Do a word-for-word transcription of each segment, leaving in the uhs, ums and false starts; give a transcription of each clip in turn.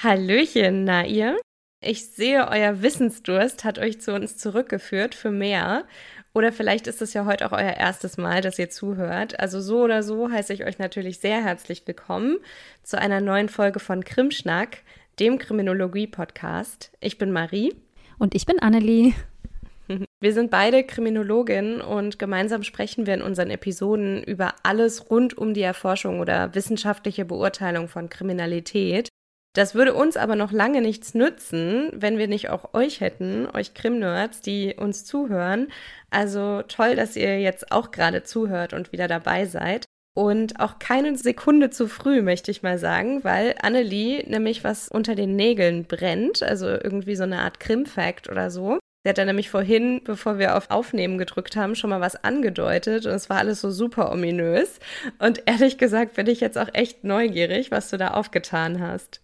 Hallöchen, na ihr? Ich sehe, euer Wissensdurst hat euch zu uns zurückgeführt für mehr. Oder vielleicht ist es ja heute auch euer erstes Mal, dass ihr zuhört. Also so oder so heiße ich euch natürlich sehr herzlich willkommen zu einer neuen Folge von Krimschnack, dem Kriminologie-Podcast. Ich bin Marie. Und ich bin Annelie. Wir sind beide Kriminologinnen und gemeinsam sprechen wir in unseren Episoden über alles rund um die Erforschung oder wissenschaftliche Beurteilung von Kriminalität. Das würde uns aber noch lange nichts nützen, wenn wir nicht auch euch hätten, euch Krim-Nerds, die uns zuhören. Also toll, dass ihr jetzt auch gerade zuhört und wieder dabei seid. Und auch keine Sekunde zu früh, möchte ich mal sagen, weil Annelie nämlich was unter den Nägeln brennt, also irgendwie so eine Art Krim-Fact oder so. Sie hat dann nämlich vorhin, bevor wir auf Aufnehmen gedrückt haben, schon mal was angedeutet und es war alles so super ominös. Und ehrlich gesagt bin ich jetzt auch echt neugierig, was du da aufgetan hast.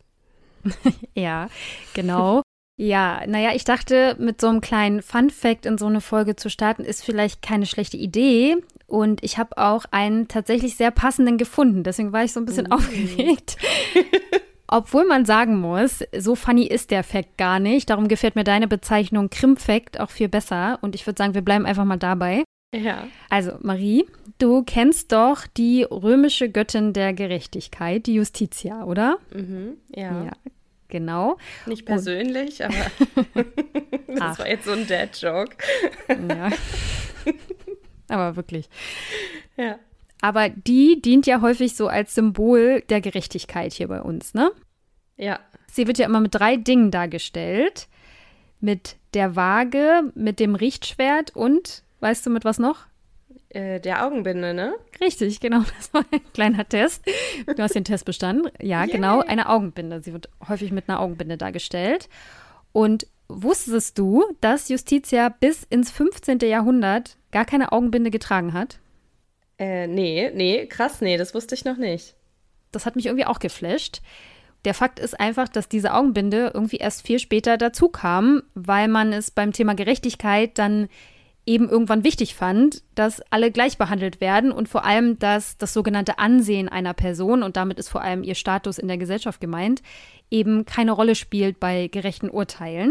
Ja, genau. Ja, naja, ich dachte, mit so einem kleinen Fun-Fact in so eine Folge zu starten, ist vielleicht keine schlechte Idee. Und ich habe auch einen tatsächlich sehr passenden gefunden. Deswegen war ich so ein bisschen mm. aufgeregt. Obwohl man sagen muss, so funny ist der Fact gar nicht. Darum gefällt mir deine Bezeichnung Krim-Fact auch viel besser. Und ich würde sagen, wir bleiben einfach mal dabei. Ja. Also, Marie, du kennst doch die römische Göttin der Gerechtigkeit, die Justitia, oder? Mhm, ja. Ja, genau. Nicht persönlich, Und aber das Ach. war jetzt so ein Dad-Joke. Ja, aber wirklich. Ja. Aber die dient ja häufig so als Symbol der Gerechtigkeit hier bei uns, ne? Ja. Sie wird ja immer mit drei Dingen dargestellt. Mit der Waage, mit dem Richtschwert und, weißt du mit was noch? Äh, der Augenbinde, ne? Richtig, genau. Das war ein kleiner Test. Du hast den Test bestanden. Ja, yeah. Genau, eine Augenbinde. Sie wird häufig mit einer Augenbinde dargestellt. Und wusstest du, dass Justitia bis ins fünfzehnten Jahrhundert gar keine Augenbinde getragen hat? Äh, nee, nee, krass, nee, das wusste ich noch nicht. Das hat mich irgendwie auch geflasht. Der Fakt ist einfach, dass diese Augenbinde irgendwie erst viel später dazu kam, weil man es beim Thema Gerechtigkeit dann eben irgendwann wichtig fand, dass alle gleich behandelt werden und vor allem, dass das sogenannte Ansehen einer Person, und damit ist vor allem ihr Status in der Gesellschaft gemeint, eben keine Rolle spielt bei gerechten Urteilen.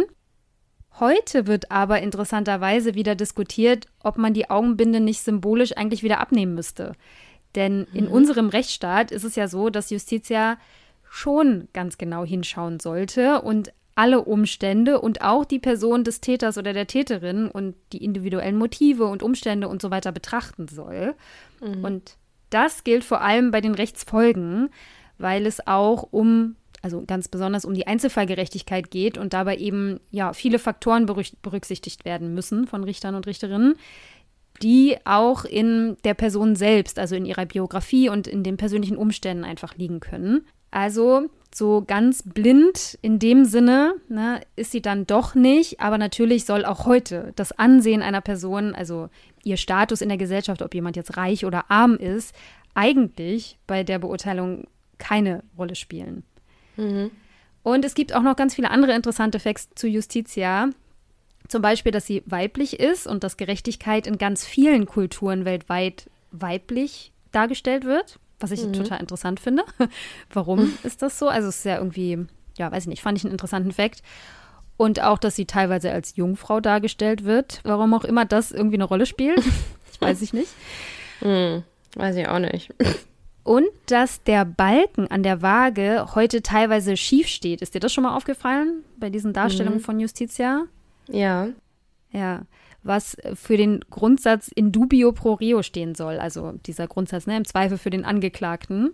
Heute wird aber interessanterweise wieder diskutiert, ob man die Augenbinde nicht symbolisch eigentlich wieder abnehmen müsste. Denn in mhm. unserem Rechtsstaat ist es ja so, dass Justitia schon ganz genau hinschauen sollte und alle Umstände und auch die Person des Täters oder der Täterin und die individuellen Motive und Umstände und so weiter betrachten soll. Mhm. Und das gilt vor allem bei den Rechtsfolgen, weil es auch um also ganz besonders um die Einzelfallgerechtigkeit geht und dabei eben ja viele Faktoren berücksichtigt werden müssen von Richtern und Richterinnen, die auch in der Person selbst, also in ihrer Biografie und in den persönlichen Umständen einfach liegen können. Also so ganz blind in dem Sinne, ne, ist sie dann doch nicht, aber natürlich soll auch heute das Ansehen einer Person, also ihr Status in der Gesellschaft, ob jemand jetzt reich oder arm ist, eigentlich bei der Beurteilung keine Rolle spielen. Mhm. Und es gibt auch noch ganz viele andere interessante Facts zu Justitia. Zum Beispiel, dass sie weiblich ist und dass Gerechtigkeit in ganz vielen Kulturen weltweit weiblich dargestellt wird, was ich mhm. total interessant finde. Warum mhm. ist das so? Also es ist ja irgendwie, ja, weiß ich nicht, fand ich einen interessanten Fact. Und auch, dass sie teilweise als Jungfrau dargestellt wird. Warum auch immer das irgendwie eine Rolle spielt, ich weiß ich nicht. Mhm. Weiß ich auch nicht. Und dass der Balken an der Waage heute teilweise schief steht. Ist dir das schon mal aufgefallen bei diesen Darstellungen mhm. von Justitia? Ja. Ja, was für den Grundsatz in dubio pro reo stehen soll. Also dieser Grundsatz, ne, im Zweifel für den Angeklagten.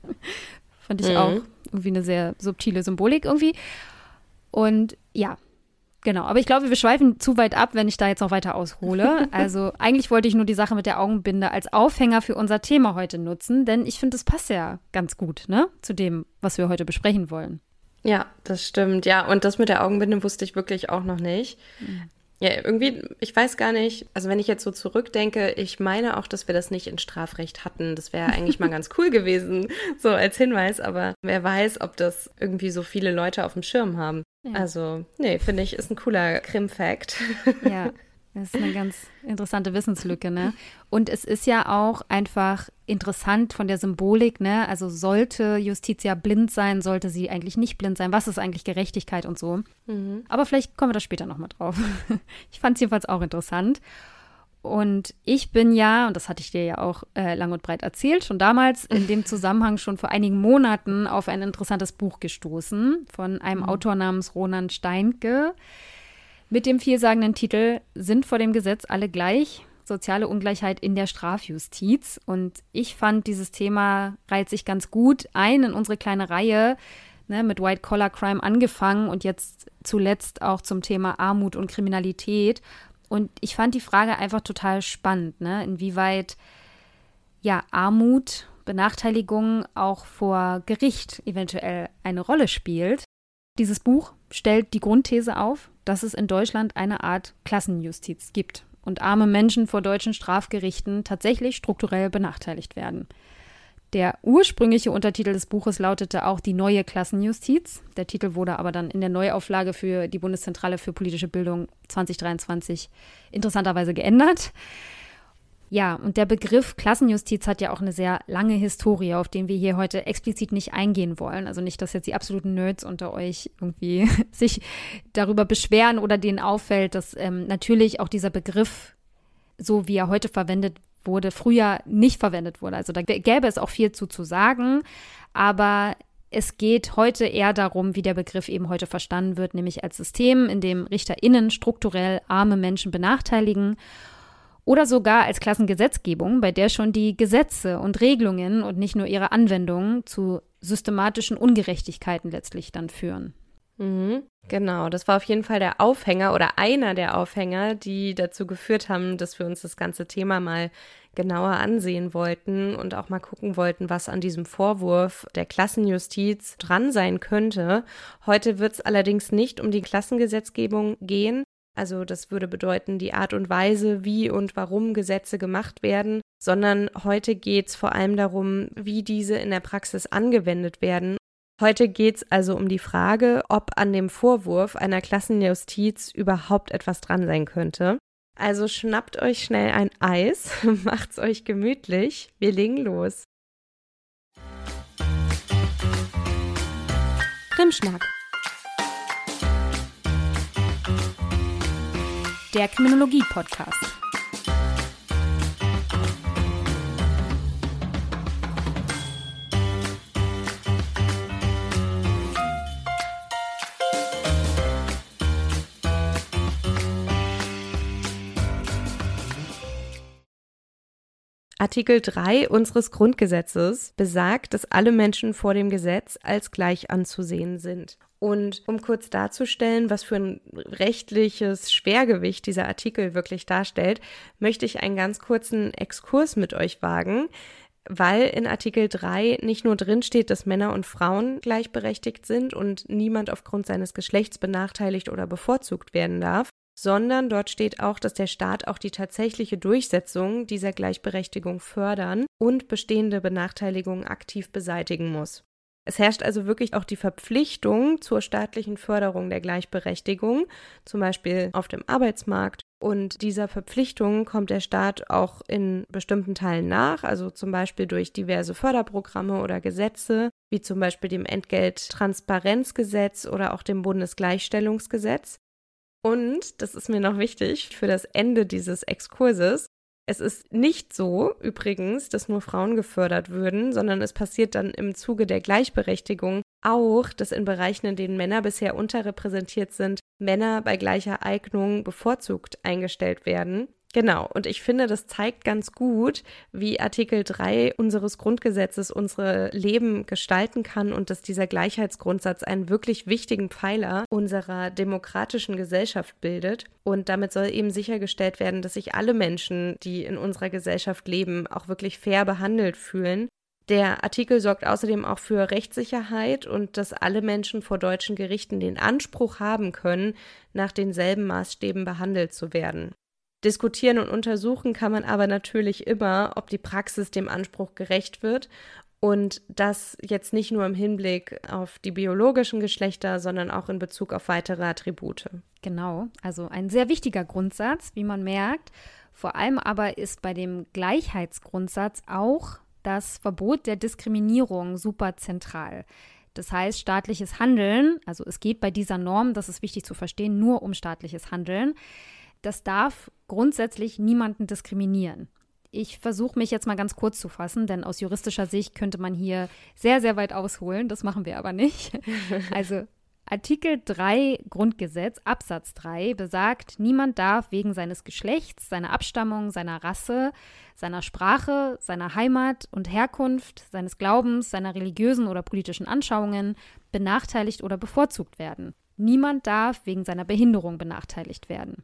Fand ich mhm. auch irgendwie eine sehr subtile Symbolik irgendwie. Und ja, genau. Aber ich glaube, wir schweifen zu weit ab, wenn ich da jetzt noch weiter aushole. Also eigentlich wollte ich nur die Sache mit der Augenbinde als Aufhänger für unser Thema heute nutzen, denn ich finde, es passt ja ganz gut, ne, zu dem, was wir heute besprechen wollen. Ja, das stimmt. Ja, und das mit der Augenbinde wusste ich wirklich auch noch nicht. Mhm. Ja, irgendwie, ich weiß gar nicht, also wenn ich jetzt so zurückdenke, ich meine auch, dass wir das nicht in Strafrecht hatten. Das wäre eigentlich mal ganz cool gewesen, so als Hinweis, aber wer weiß, ob das irgendwie so viele Leute auf dem Schirm haben. Ja. Also, nee, finde ich, ist ein cooler Krim-Fact. Ja, das ist eine ganz interessante Wissenslücke, ne? Und es ist ja auch einfach interessant von der Symbolik, ne? Also sollte Justitia blind sein, sollte sie eigentlich nicht blind sein? Was ist eigentlich Gerechtigkeit und so? Mhm. Aber vielleicht kommen wir da später nochmal drauf. Ich fand es jedenfalls auch interessant. Und ich bin ja, und das hatte ich dir ja auch äh, lang und breit erzählt, schon damals in dem Zusammenhang schon vor einigen Monaten auf ein interessantes Buch gestoßen von einem mhm. Autor namens Ronan Steinke mit dem vielsagenden Titel „Sind vor dem Gesetz alle gleich? Soziale Ungleichheit in der Strafjustiz". Und ich fand, dieses Thema reiht sich ganz gut ein in unsere kleine Reihe, ne, mit White-Collar-Crime angefangen und jetzt zuletzt auch zum Thema Armut und Kriminalität. Und ich fand die Frage einfach total spannend, ne? Inwieweit ja Armut, Benachteiligung auch vor Gericht eventuell eine Rolle spielt. Dieses Buch stellt die Grundthese auf, dass es in Deutschland eine Art Klassenjustiz gibt und arme Menschen vor deutschen Strafgerichten tatsächlich strukturell benachteiligt werden. Der ursprüngliche Untertitel des Buches lautete auch „Die neue Klassenjustiz". Der Titel wurde aber dann in der Neuauflage für die Bundeszentrale für politische Bildung zwanzig dreiundzwanzig interessanterweise geändert. Ja, und der Begriff Klassenjustiz hat ja auch eine sehr lange Historie, auf den wir hier heute explizit nicht eingehen wollen. Also nicht, dass jetzt die absoluten Nerds unter euch irgendwie sich darüber beschweren oder denen auffällt, dass ähm, natürlich auch dieser Begriff, so wie er heute verwendet wurde, früher nicht verwendet wurde. Also da gäbe es auch viel zu zu sagen, aber es geht heute eher darum, wie der Begriff eben heute verstanden wird, nämlich als System, in dem RichterInnen strukturell arme Menschen benachteiligen oder sogar als Klassengesetzgebung, bei der schon die Gesetze und Regelungen und nicht nur ihre Anwendungen zu systematischen Ungerechtigkeiten letztlich dann führen. Mhm, genau, das war auf jeden Fall der Aufhänger oder einer der Aufhänger, die dazu geführt haben, dass wir uns das ganze Thema mal genauer ansehen wollten und auch mal gucken wollten, was an diesem Vorwurf der Klassenjustiz dran sein könnte. Heute wird es allerdings nicht um die Klassengesetzgebung gehen. Also das würde bedeuten, die Art und Weise, wie und warum Gesetze gemacht werden, sondern heute geht es vor allem darum, wie diese in der Praxis angewendet werden. Heute geht es also um die Frage, ob an dem Vorwurf einer Klassenjustiz überhaupt etwas dran sein könnte. Also schnappt euch schnell ein Eis, macht's euch gemütlich, wir legen los. Krimschnack. Der Kriminologie-Podcast. Artikel drei unseres Grundgesetzes besagt, dass alle Menschen vor dem Gesetz als gleich anzusehen sind. Und um kurz darzustellen, was für ein rechtliches Schwergewicht dieser Artikel wirklich darstellt, möchte ich einen ganz kurzen Exkurs mit euch wagen, weil in Artikel drei nicht nur drin steht, dass Männer und Frauen gleichberechtigt sind und niemand aufgrund seines Geschlechts benachteiligt oder bevorzugt werden darf, sondern dort steht auch, dass der Staat auch die tatsächliche Durchsetzung dieser Gleichberechtigung fördern und bestehende Benachteiligungen aktiv beseitigen muss. Es herrscht also wirklich auch die Verpflichtung zur staatlichen Förderung der Gleichberechtigung, zum Beispiel auf dem Arbeitsmarkt. Und dieser Verpflichtung kommt der Staat auch in bestimmten Teilen nach, also zum Beispiel durch diverse Förderprogramme oder Gesetze, wie zum Beispiel dem Entgelttransparenzgesetz oder auch dem Bundesgleichstellungsgesetz. Und, das ist mir noch wichtig für das Ende dieses Exkurses, es ist nicht so, übrigens, dass nur Frauen gefördert würden, sondern es passiert dann im Zuge der Gleichberechtigung auch, dass in Bereichen, in denen Männer bisher unterrepräsentiert sind, Männer bei gleicher Eignung bevorzugt eingestellt werden. Genau, und ich finde, das zeigt ganz gut, wie Artikel drei unseres Grundgesetzes unsere Leben gestalten kann und dass dieser Gleichheitsgrundsatz einen wirklich wichtigen Pfeiler unserer demokratischen Gesellschaft bildet. Und damit soll eben sichergestellt werden, dass sich alle Menschen, die in unserer Gesellschaft leben, auch wirklich fair behandelt fühlen. Der Artikel sorgt außerdem auch für Rechtssicherheit und dass alle Menschen vor deutschen Gerichten den Anspruch haben können, nach denselben Maßstäben behandelt zu werden. Diskutieren und untersuchen kann man aber natürlich immer, ob die Praxis dem Anspruch gerecht wird und das jetzt nicht nur im Hinblick auf die biologischen Geschlechter, sondern auch in Bezug auf weitere Attribute. Genau, also ein sehr wichtiger Grundsatz, wie man merkt. Vor allem aber ist bei dem Gleichheitsgrundsatz auch das Verbot der Diskriminierung super zentral. Das heißt, staatliches Handeln, also es geht bei dieser Norm, das ist wichtig zu verstehen, nur um staatliches Handeln. Das darf grundsätzlich niemanden diskriminieren. Ich versuche mich jetzt mal ganz kurz zu fassen, denn aus juristischer Sicht könnte man hier sehr, sehr weit ausholen. Das machen wir aber nicht. Also Artikel drei Grundgesetz, Absatz drei besagt, niemand darf wegen seines Geschlechts, seiner Abstammung, seiner Rasse, seiner Sprache, seiner Heimat und Herkunft, seines Glaubens, seiner religiösen oder politischen Anschauungen benachteiligt oder bevorzugt werden. Niemand darf wegen seiner Behinderung benachteiligt werden.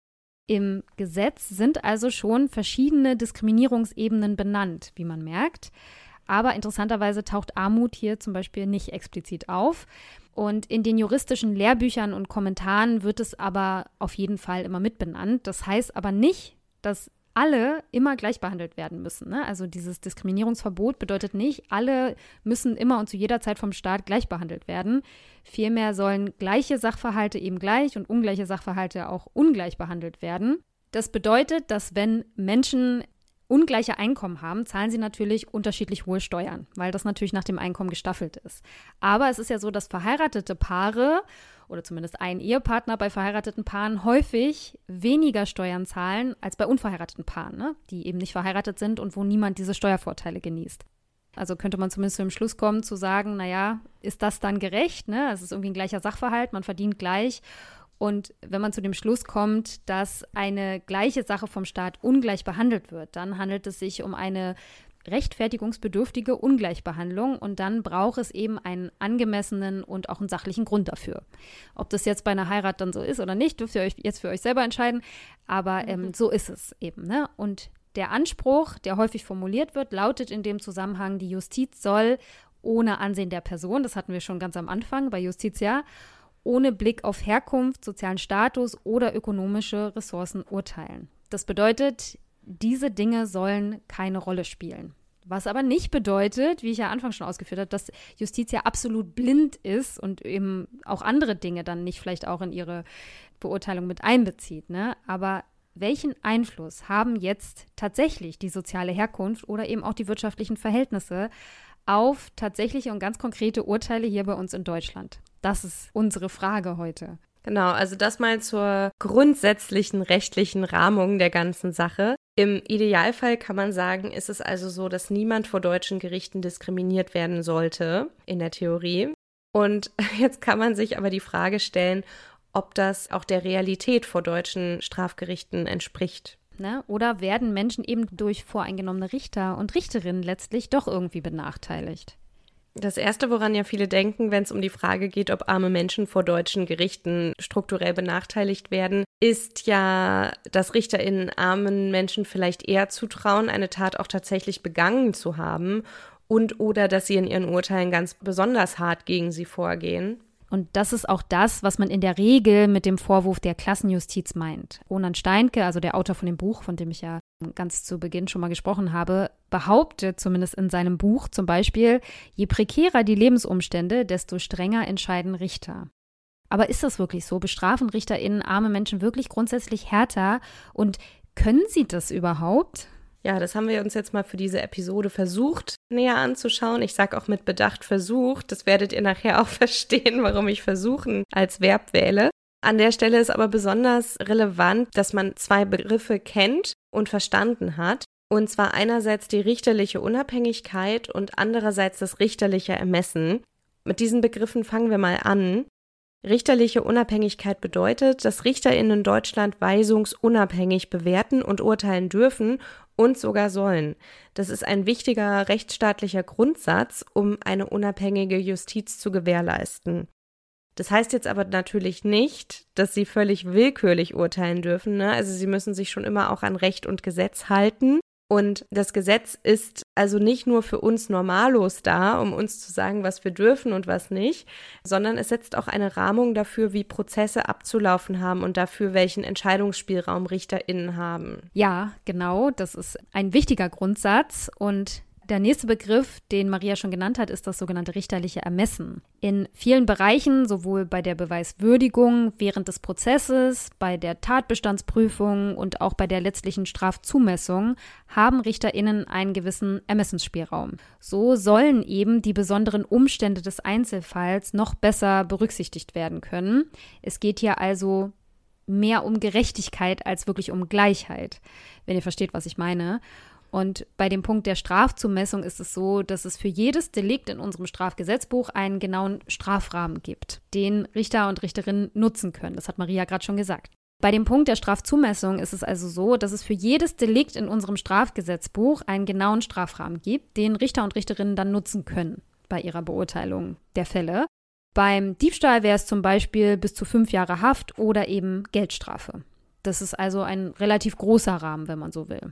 Im Gesetz sind also schon verschiedene Diskriminierungsebenen benannt, wie man merkt. Aber interessanterweise taucht Armut hier zum Beispiel nicht explizit auf. Und in den juristischen Lehrbüchern und Kommentaren wird es aber auf jeden Fall immer mitbenannt. Das heißt aber nicht, dass alle immer gleich behandelt werden müssen, ne? Also dieses Diskriminierungsverbot bedeutet nicht, alle müssen immer und zu jeder Zeit vom Staat gleich behandelt werden. Vielmehr sollen gleiche Sachverhalte eben gleich und ungleiche Sachverhalte auch ungleich behandelt werden. Das bedeutet, dass wenn Menschen ungleiche Einkommen haben, zahlen sie natürlich unterschiedlich hohe Steuern, weil das natürlich nach dem Einkommen gestaffelt ist. Aber es ist ja so, dass verheiratete Paare oder zumindest ein Ehepartner bei verheirateten Paaren häufig weniger Steuern zahlen als bei unverheirateten Paaren, ne? Die eben nicht verheiratet sind und wo niemand diese Steuervorteile genießt. Also könnte man zumindest zu dem Schluss kommen, zu sagen, naja, ist das dann gerecht? Ne? Es ist irgendwie ein gleicher Sachverhalt, man verdient gleich. Und wenn man zu dem Schluss kommt, dass eine gleiche Sache vom Staat ungleich behandelt wird, dann handelt es sich um eine rechtfertigungsbedürftige Ungleichbehandlung und dann braucht es eben einen angemessenen und auch einen sachlichen Grund dafür. Ob das jetzt bei einer Heirat dann so ist oder nicht, dürft ihr euch jetzt für euch selber entscheiden, aber ähm, so ist es eben, ne? Und der Anspruch, der häufig formuliert wird, lautet in dem Zusammenhang, die Justiz soll ohne Ansehen der Person, das hatten wir schon ganz am Anfang bei Justitia, ohne Blick auf Herkunft, sozialen Status oder ökonomische Ressourcen urteilen. Das bedeutet, diese Dinge sollen keine Rolle spielen. Was aber nicht bedeutet, wie ich ja anfangs schon ausgeführt habe, dass Justitia absolut blind ist und eben auch andere Dinge dann nicht vielleicht auch in ihre Beurteilung mit einbezieht, ne? Aber welchen Einfluss haben jetzt tatsächlich die soziale Herkunft oder eben auch die wirtschaftlichen Verhältnisse auf tatsächliche und ganz konkrete Urteile hier bei uns in Deutschland? Das ist unsere Frage heute. Genau, also das mal zur grundsätzlichen rechtlichen Rahmung der ganzen Sache. Im Idealfall kann man sagen, ist es also so, dass niemand vor deutschen Gerichten diskriminiert werden sollte, in der Theorie. Und jetzt kann man sich aber die Frage stellen, ob das auch der Realität vor deutschen Strafgerichten entspricht. Ne? Oder werden Menschen eben durch voreingenommene Richter und Richterinnen letztlich doch irgendwie benachteiligt? Das Erste, woran ja viele denken, wenn es um die Frage geht, ob arme Menschen vor deutschen Gerichten strukturell benachteiligt werden, ist ja, dass RichterInnen armen Menschen vielleicht eher zutrauen, eine Tat auch tatsächlich begangen zu haben und oder dass sie in ihren Urteilen ganz besonders hart gegen sie vorgehen. Und das ist auch das, was man in der Regel mit dem Vorwurf der Klassenjustiz meint. Roland Steinke, also der Autor von dem Buch, von dem ich ja ganz zu Beginn schon mal gesprochen habe, behauptet zumindest in seinem Buch zum Beispiel, je prekärer die Lebensumstände, desto strenger entscheiden Richter. Aber ist das wirklich so? Bestrafen RichterInnen arme Menschen wirklich grundsätzlich härter? Und können sie das überhaupt? Ja, das haben wir uns jetzt mal für diese Episode versucht, näher anzuschauen. Ich sage auch mit Bedacht versucht. Das werdet ihr nachher auch verstehen, warum ich versuchen als Verb wähle. An der Stelle ist aber besonders relevant, dass man zwei Begriffe kennt und verstanden hat. Und zwar einerseits die richterliche Unabhängigkeit und andererseits das richterliche Ermessen. Mit diesen Begriffen fangen wir mal an. Richterliche Unabhängigkeit bedeutet, dass RichterInnen in Deutschland weisungsunabhängig bewerten und urteilen dürfen und sogar sollen. Das ist ein wichtiger rechtsstaatlicher Grundsatz, um eine unabhängige Justiz zu gewährleisten. Das heißt jetzt aber natürlich nicht, dass sie völlig willkürlich urteilen dürfen, ne? Also sie müssen sich schon immer auch an Recht und Gesetz halten. Und das Gesetz ist also nicht nur für uns Normalos da, um uns zu sagen, was wir dürfen und was nicht, sondern es setzt auch eine Rahmung dafür, wie Prozesse abzulaufen haben und dafür, welchen Entscheidungsspielraum RichterInnen haben. Ja, genau, das ist ein wichtiger Grundsatz und Der nächste Begriff, den Maria schon genannt hat, ist das sogenannte richterliche Ermessen. In vielen Bereichen, sowohl bei der Beweiswürdigung während des Prozesses, bei der Tatbestandsprüfung und auch bei der letztlichen Strafzumessung, haben RichterInnen einen gewissen Ermessensspielraum. So sollen eben die besonderen Umstände des Einzelfalls noch besser berücksichtigt werden können. Es geht hier also mehr um Gerechtigkeit als wirklich um Gleichheit, wenn ihr versteht, was ich meine. Und bei dem Punkt der Strafzumessung ist es so, dass es für jedes Delikt in unserem Strafgesetzbuch einen genauen Strafrahmen gibt, den Richter und Richterinnen nutzen können. Das hat Maria gerade schon gesagt. Bei dem Punkt der Strafzumessung ist es also so, dass es für jedes Delikt in unserem Strafgesetzbuch einen genauen Strafrahmen gibt, den Richter und Richterinnen dann nutzen können bei ihrer Beurteilung der Fälle. Beim Diebstahl wäre es zum Beispiel bis zu fünf Jahre Haft oder eben Geldstrafe. Das ist also ein relativ großer Rahmen, wenn man so will.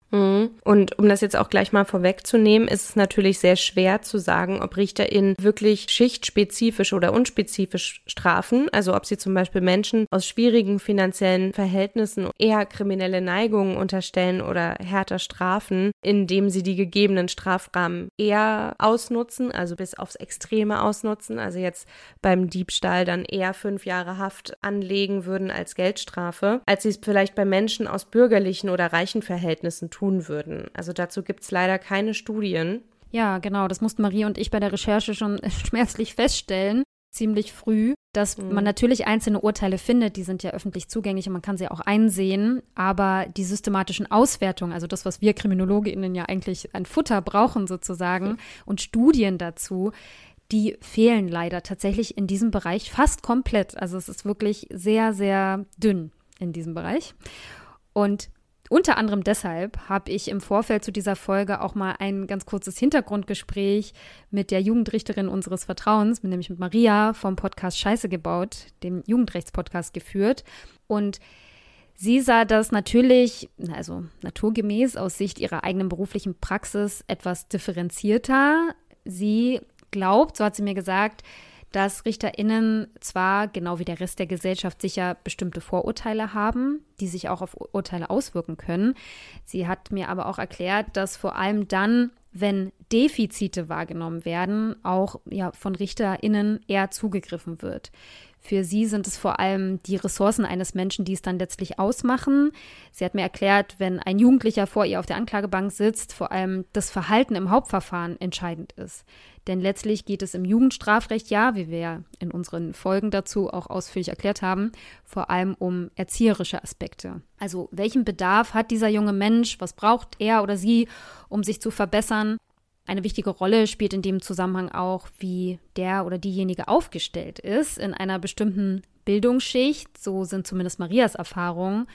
Und um das jetzt auch gleich mal vorwegzunehmen, ist es natürlich sehr schwer zu sagen, ob RichterInnen wirklich schichtspezifisch oder unspezifisch strafen, also ob sie zum Beispiel Menschen aus schwierigen finanziellen Verhältnissen eher kriminelle Neigungen unterstellen oder härter strafen, indem sie die gegebenen Strafrahmen eher ausnutzen, also bis aufs Extreme ausnutzen, also jetzt beim Diebstahl dann eher fünf Jahre Haft anlegen würden als Geldstrafe, als sie es vielleicht bei Menschen aus bürgerlichen oder reichen Verhältnissen tun würden. Also dazu gibt es leider keine Studien. Ja, genau, das mussten Marie und ich bei der Recherche schon schmerzlich feststellen, ziemlich früh, dass mhm. man natürlich einzelne Urteile findet, die sind ja öffentlich zugänglich und man kann sie auch einsehen, aber die systematischen Auswertungen, also das, was wir KriminologInnen ja eigentlich an Futter brauchen sozusagen mhm. und Studien dazu, die fehlen leider tatsächlich in diesem Bereich fast komplett. Also es ist wirklich sehr, sehr dünn in diesem Bereich. Und unter anderem deshalb habe ich im Vorfeld zu dieser Folge auch mal ein ganz kurzes Hintergrundgespräch mit der Jugendrichterin unseres Vertrauens, nämlich mit Maria vom Podcast Scheiße gebaut, dem Jugendrechtspodcast, geführt. Und sie sah das natürlich, also naturgemäß aus Sicht ihrer eigenen beruflichen Praxis etwas differenzierter. Sie glaubt, so hat sie mir gesagt, dass RichterInnen zwar, genau wie der Rest der Gesellschaft, sicher bestimmte Vorurteile haben, die sich auch auf Urteile auswirken können. Sie hat mir aber auch erklärt, dass vor allem dann, wenn Defizite wahrgenommen werden, auch ja, von RichterInnen eher zugegriffen wird. Für sie sind es vor allem die Ressourcen eines Menschen, die es dann letztlich ausmachen. Sie hat mir erklärt, wenn ein Jugendlicher vor ihr auf der Anklagebank sitzt, vor allem das Verhalten im Hauptverfahren entscheidend ist. Denn letztlich geht es im Jugendstrafrecht, ja, wie wir ja in unseren Folgen dazu auch ausführlich erklärt haben, vor allem um erzieherische Aspekte. Also welchen Bedarf hat dieser junge Mensch, was braucht er oder sie, um sich zu verbessern? Eine wichtige Rolle spielt in dem Zusammenhang auch, wie der oder diejenige aufgestellt ist in einer bestimmten Bildungsschicht, so sind zumindest Marias Erfahrungen,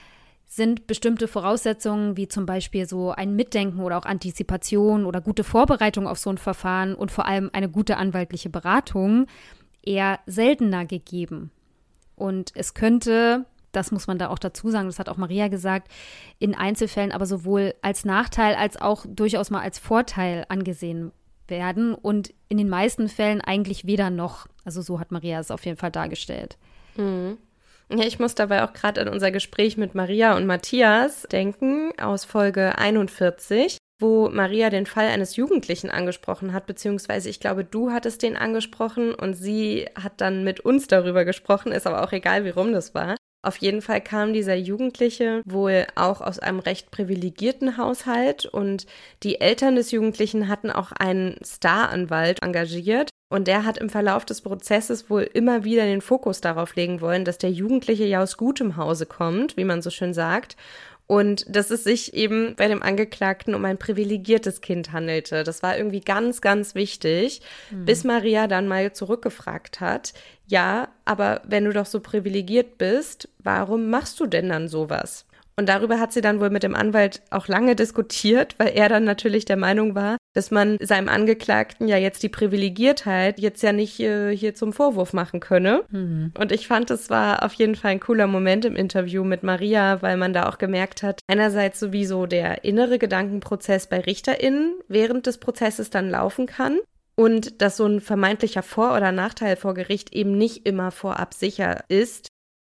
sind bestimmte Voraussetzungen wie zum Beispiel so ein Mitdenken oder auch Antizipation oder gute Vorbereitung auf so ein Verfahren und vor allem eine gute anwaltliche Beratung eher seltener gegeben. Und es könnte, das muss man da auch dazu sagen, das hat auch Maria gesagt, in Einzelfällen aber sowohl als Nachteil als auch durchaus mal als Vorteil angesehen werden und in den meisten Fällen eigentlich weder noch. Also so hat Maria es auf jeden Fall dargestellt. Mhm. Ja, ich muss dabei auch gerade an unser Gespräch mit Maria und Matthias denken, aus Folge einundvierzig, wo Maria den Fall eines Jugendlichen angesprochen hat, beziehungsweise ich glaube, du hattest den angesprochen und sie hat dann mit uns darüber gesprochen, ist aber auch egal, wie rum das war. Auf jeden Fall kam dieser Jugendliche wohl auch aus einem recht privilegierten Haushalt und die Eltern des Jugendlichen hatten auch einen Staranwalt engagiert. Und der hat im Verlauf des Prozesses wohl immer wieder den Fokus darauf legen wollen, dass der Jugendliche ja aus gutem Hause kommt, wie man so schön sagt. Und dass es sich eben bei dem Angeklagten um ein privilegiertes Kind handelte. Das war irgendwie ganz, ganz wichtig, mhm. bis Maria dann mal zurückgefragt hat, ja, aber wenn du doch so privilegiert bist, warum machst du denn dann sowas? Und darüber hat sie dann wohl mit dem Anwalt auch lange diskutiert, weil er dann natürlich der Meinung war, dass man seinem Angeklagten ja jetzt die Privilegiertheit jetzt ja nicht äh, hier zum Vorwurf machen könne. Mhm. Und ich fand, es war auf jeden Fall ein cooler Moment im Interview mit Maria, weil man da auch gemerkt hat, einerseits sowieso der innere Gedankenprozess bei RichterInnen während des Prozesses dann laufen kann und dass so ein vermeintlicher Vor- oder Nachteil vor Gericht eben nicht immer vorab sicher ist.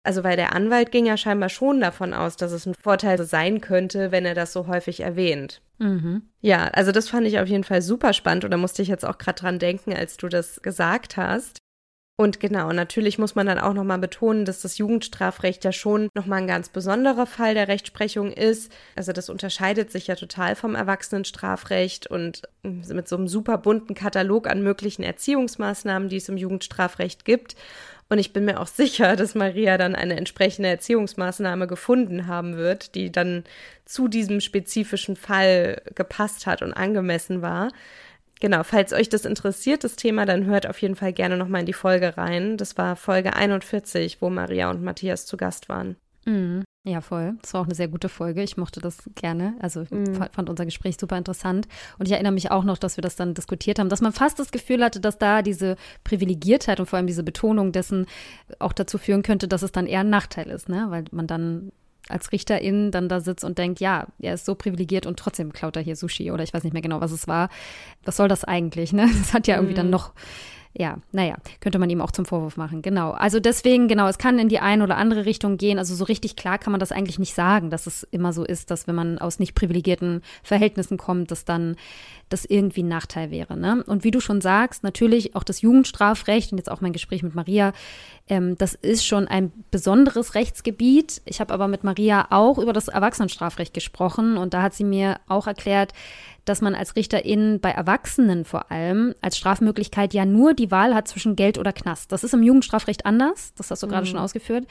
Also weil der Anwalt ging ja scheinbar schon davon aus, dass es ein Vorteil sein könnte, wenn er das so häufig erwähnt. Mhm. Ja, also das fand ich auf jeden Fall super spannend und da musste ich jetzt auch gerade dran denken, als du das gesagt hast. Und genau, natürlich muss man dann auch nochmal betonen, dass das Jugendstrafrecht ja schon nochmal ein ganz besonderer Fall der Rechtsprechung ist. Also das unterscheidet sich ja total vom Erwachsenenstrafrecht und mit so einem super bunten Katalog an möglichen Erziehungsmaßnahmen, die es im Jugendstrafrecht gibt. Und ich bin mir auch sicher, dass Maria dann eine entsprechende Erziehungsmaßnahme gefunden haben wird, die dann zu diesem spezifischen Fall gepasst hat und angemessen war. Genau, falls euch das interessiert, das Thema, dann hört auf jeden Fall gerne nochmal in die Folge rein. Das war Folge einundvierzig, wo Maria und Matthias zu Gast waren. Mhm. Ja, voll. Das war auch eine sehr gute Folge. Ich mochte das gerne. Also ich mhm. fand unser Gespräch super interessant. Und ich erinnere mich auch noch, dass wir das dann diskutiert haben, dass man fast das Gefühl hatte, dass da diese Privilegiertheit und vor allem diese Betonung dessen auch dazu führen könnte, dass es dann eher ein Nachteil ist, ne? Weil man dann als Richterin dann da sitzt und denkt, ja, er ist so privilegiert und trotzdem klaut er hier Sushi oder ich weiß nicht mehr genau, was es war. Was soll das eigentlich, ne? Das hat ja irgendwie mhm. dann noch, ja, naja, könnte man ihm auch zum Vorwurf machen, genau. Also deswegen, genau, es kann in die eine oder andere Richtung gehen. Also so richtig klar kann man das eigentlich nicht sagen, dass es immer so ist, dass wenn man aus nicht privilegierten Verhältnissen kommt, dass dann das irgendwie ein Nachteil wäre, ne? Und wie du schon sagst, natürlich auch das Jugendstrafrecht und jetzt auch mein Gespräch mit Maria, ähm, das ist schon ein besonderes Rechtsgebiet. Ich habe aber mit Maria auch über das Erwachsenenstrafrecht gesprochen und da hat sie mir auch erklärt, dass man als Richterin bei Erwachsenen vor allem als Strafmöglichkeit ja nur die Wahl hat zwischen Geld oder Knast. Das ist im Jugendstrafrecht anders, das hast du mhm. gerade schon ausgeführt.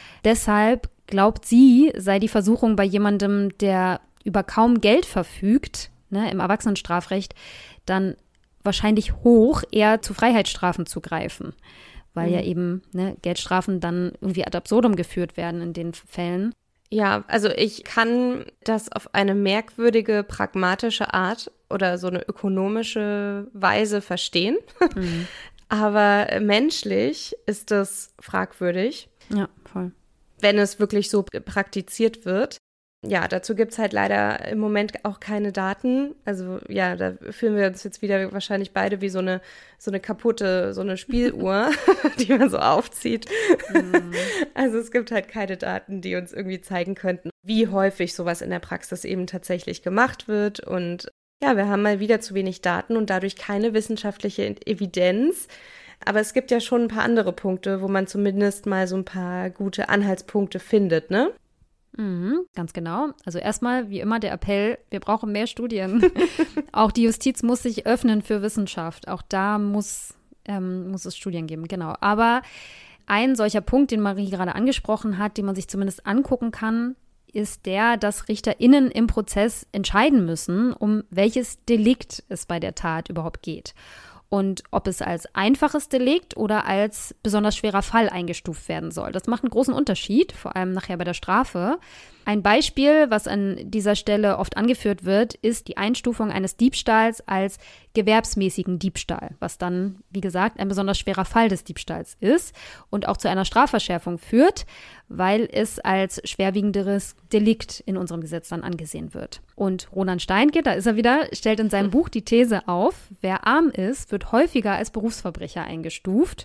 Deshalb glaubt sie, sei die Versuchung bei jemandem, der über kaum Geld verfügt, ne, im Erwachsenenstrafrecht, dann wahrscheinlich hoch, eher zu Freiheitsstrafen zu greifen. Weil mhm. ja eben ne, Geldstrafen dann irgendwie ad absurdum geführt werden in den Fällen. Ja, also ich kann das auf eine merkwürdige, pragmatische Art oder so eine ökonomische Weise verstehen. Mhm. Aber menschlich ist das fragwürdig. Ja, voll. Wenn es wirklich so praktiziert wird. Ja, dazu gibt es halt leider im Moment auch keine Daten. Also ja, da fühlen wir uns jetzt wieder wahrscheinlich beide wie so eine, so eine kaputte, so eine Spieluhr, die man so aufzieht. Mhm. Also es gibt halt keine Daten, die uns irgendwie zeigen könnten, wie häufig sowas in der Praxis eben tatsächlich gemacht wird. Und ja, wir haben mal wieder zu wenig Daten und dadurch keine wissenschaftliche Evidenz. Aber es gibt ja schon ein paar andere Punkte, wo man zumindest mal so ein paar gute Anhaltspunkte findet, ne? Mhm, ganz genau. Also erstmal, wie immer, der Appell, wir brauchen mehr Studien. Auch die Justiz muss sich öffnen für Wissenschaft. Auch da muss, ähm, muss es Studien geben, genau. Aber ein solcher Punkt, den Marie gerade angesprochen hat, den man sich zumindest angucken kann, ist der, dass RichterInnen im Prozess entscheiden müssen, um welches Delikt es bei der Tat überhaupt geht. Und ob es als einfaches Delikt oder als besonders schwerer Fall eingestuft werden soll. Das macht einen großen Unterschied, vor allem nachher bei der Strafe. Ein Beispiel, was an dieser Stelle oft angeführt wird, ist die Einstufung eines Diebstahls als gewerbsmäßigen Diebstahl, was dann, wie gesagt, ein besonders schwerer Fall des Diebstahls ist und auch zu einer Strafverschärfung führt, weil es als schwerwiegenderes Delikt in unserem Gesetz dann angesehen wird. Und Roland Steinke, da ist er wieder, stellt in seinem Buch die These auf, wer arm ist, wird häufiger als Berufsverbrecher eingestuft.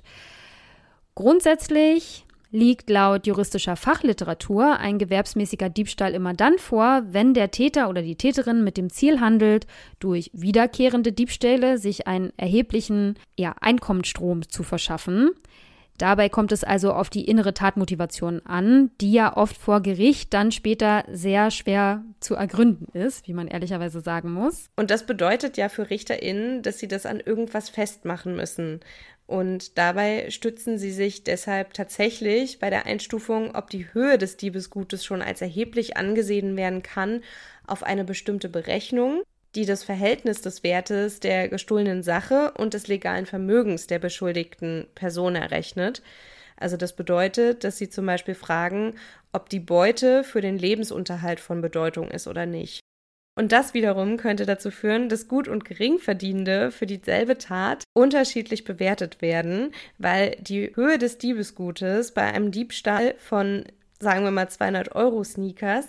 Grundsätzlich liegt laut juristischer Fachliteratur ein gewerbsmäßiger Diebstahl immer dann vor, wenn der Täter oder die Täterin mit dem Ziel handelt, durch wiederkehrende Diebstähle sich einen erheblichen ja, Einkommensstrom zu verschaffen. Dabei kommt es also auf die innere Tatmotivation an, die ja oft vor Gericht dann später sehr schwer zu ergründen ist, wie man ehrlicherweise sagen muss. Und das bedeutet ja für RichterInnen, dass sie das an irgendwas festmachen müssen. Und dabei stützen sie sich deshalb tatsächlich bei der Einstufung, ob die Höhe des Diebesgutes schon als erheblich angesehen werden kann, auf eine bestimmte Berechnung, die das Verhältnis des Wertes der gestohlenen Sache und des legalen Vermögens der beschuldigten Person errechnet. Also das bedeutet, dass sie zum Beispiel fragen, ob die Beute für den Lebensunterhalt von Bedeutung ist oder nicht. Und das wiederum könnte dazu führen, dass Gut- und Geringverdienende für dieselbe Tat unterschiedlich bewertet werden, weil die Höhe des Diebesgutes bei einem Diebstahl von, sagen wir mal, zweihundert Euro Sneakers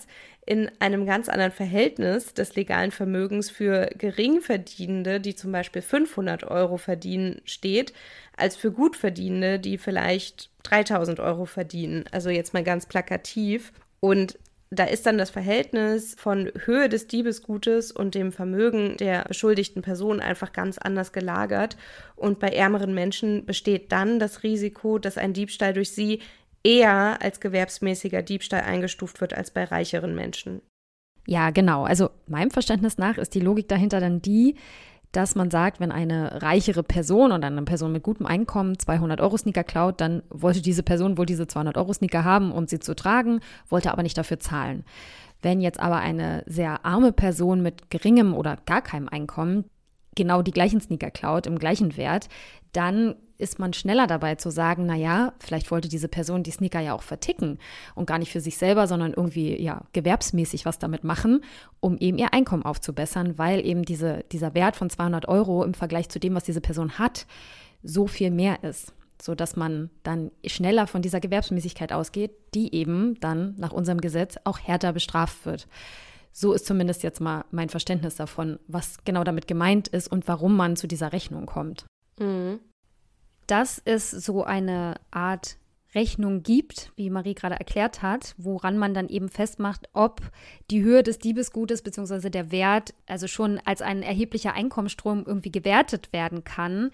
in einem ganz anderen Verhältnis des legalen Vermögens für Geringverdienende, die zum Beispiel fünfhundert Euro verdienen, steht, als für Gutverdienende, die vielleicht dreitausend Euro verdienen. Also jetzt mal ganz plakativ. Und da ist dann das Verhältnis von Höhe des Diebesgutes und dem Vermögen der beschuldigten Person einfach ganz anders gelagert. Und bei ärmeren Menschen besteht dann das Risiko, dass ein Diebstahl durch sie eher als gewerbsmäßiger Diebstahl eingestuft wird als bei reicheren Menschen. Ja, genau. Also meinem Verständnis nach ist die Logik dahinter dann die, dass man sagt, wenn eine reichere Person oder eine Person mit gutem Einkommen zweihundert Euro Sneaker klaut, dann wollte diese Person wohl diese zweihundert Euro Sneaker haben, um sie zu tragen, wollte aber nicht dafür zahlen. Wenn jetzt aber eine sehr arme Person mit geringem oder gar keinem Einkommen genau die gleichen Sneaker klaut, im gleichen Wert, dann ist man schneller dabei zu sagen, naja, vielleicht wollte diese Person die Sneaker ja auch verticken und gar nicht für sich selber, sondern irgendwie ja gewerbsmäßig was damit machen, um eben ihr Einkommen aufzubessern, weil eben diese, dieser Wert von zweihundert Euro im Vergleich zu dem, was diese Person hat, so viel mehr ist, sodass man dann schneller von dieser Gewerbsmäßigkeit ausgeht, die eben dann nach unserem Gesetz auch härter bestraft wird. So ist zumindest jetzt mal mein Verständnis davon, was genau damit gemeint ist und warum man zu dieser Rechnung kommt. Mhm. Dass es so eine Art Rechnung gibt, wie Marie gerade erklärt hat, woran man dann eben festmacht, ob die Höhe des Diebesgutes bzw. der Wert also schon als ein erheblicher Einkommensstrom irgendwie gewertet werden kann.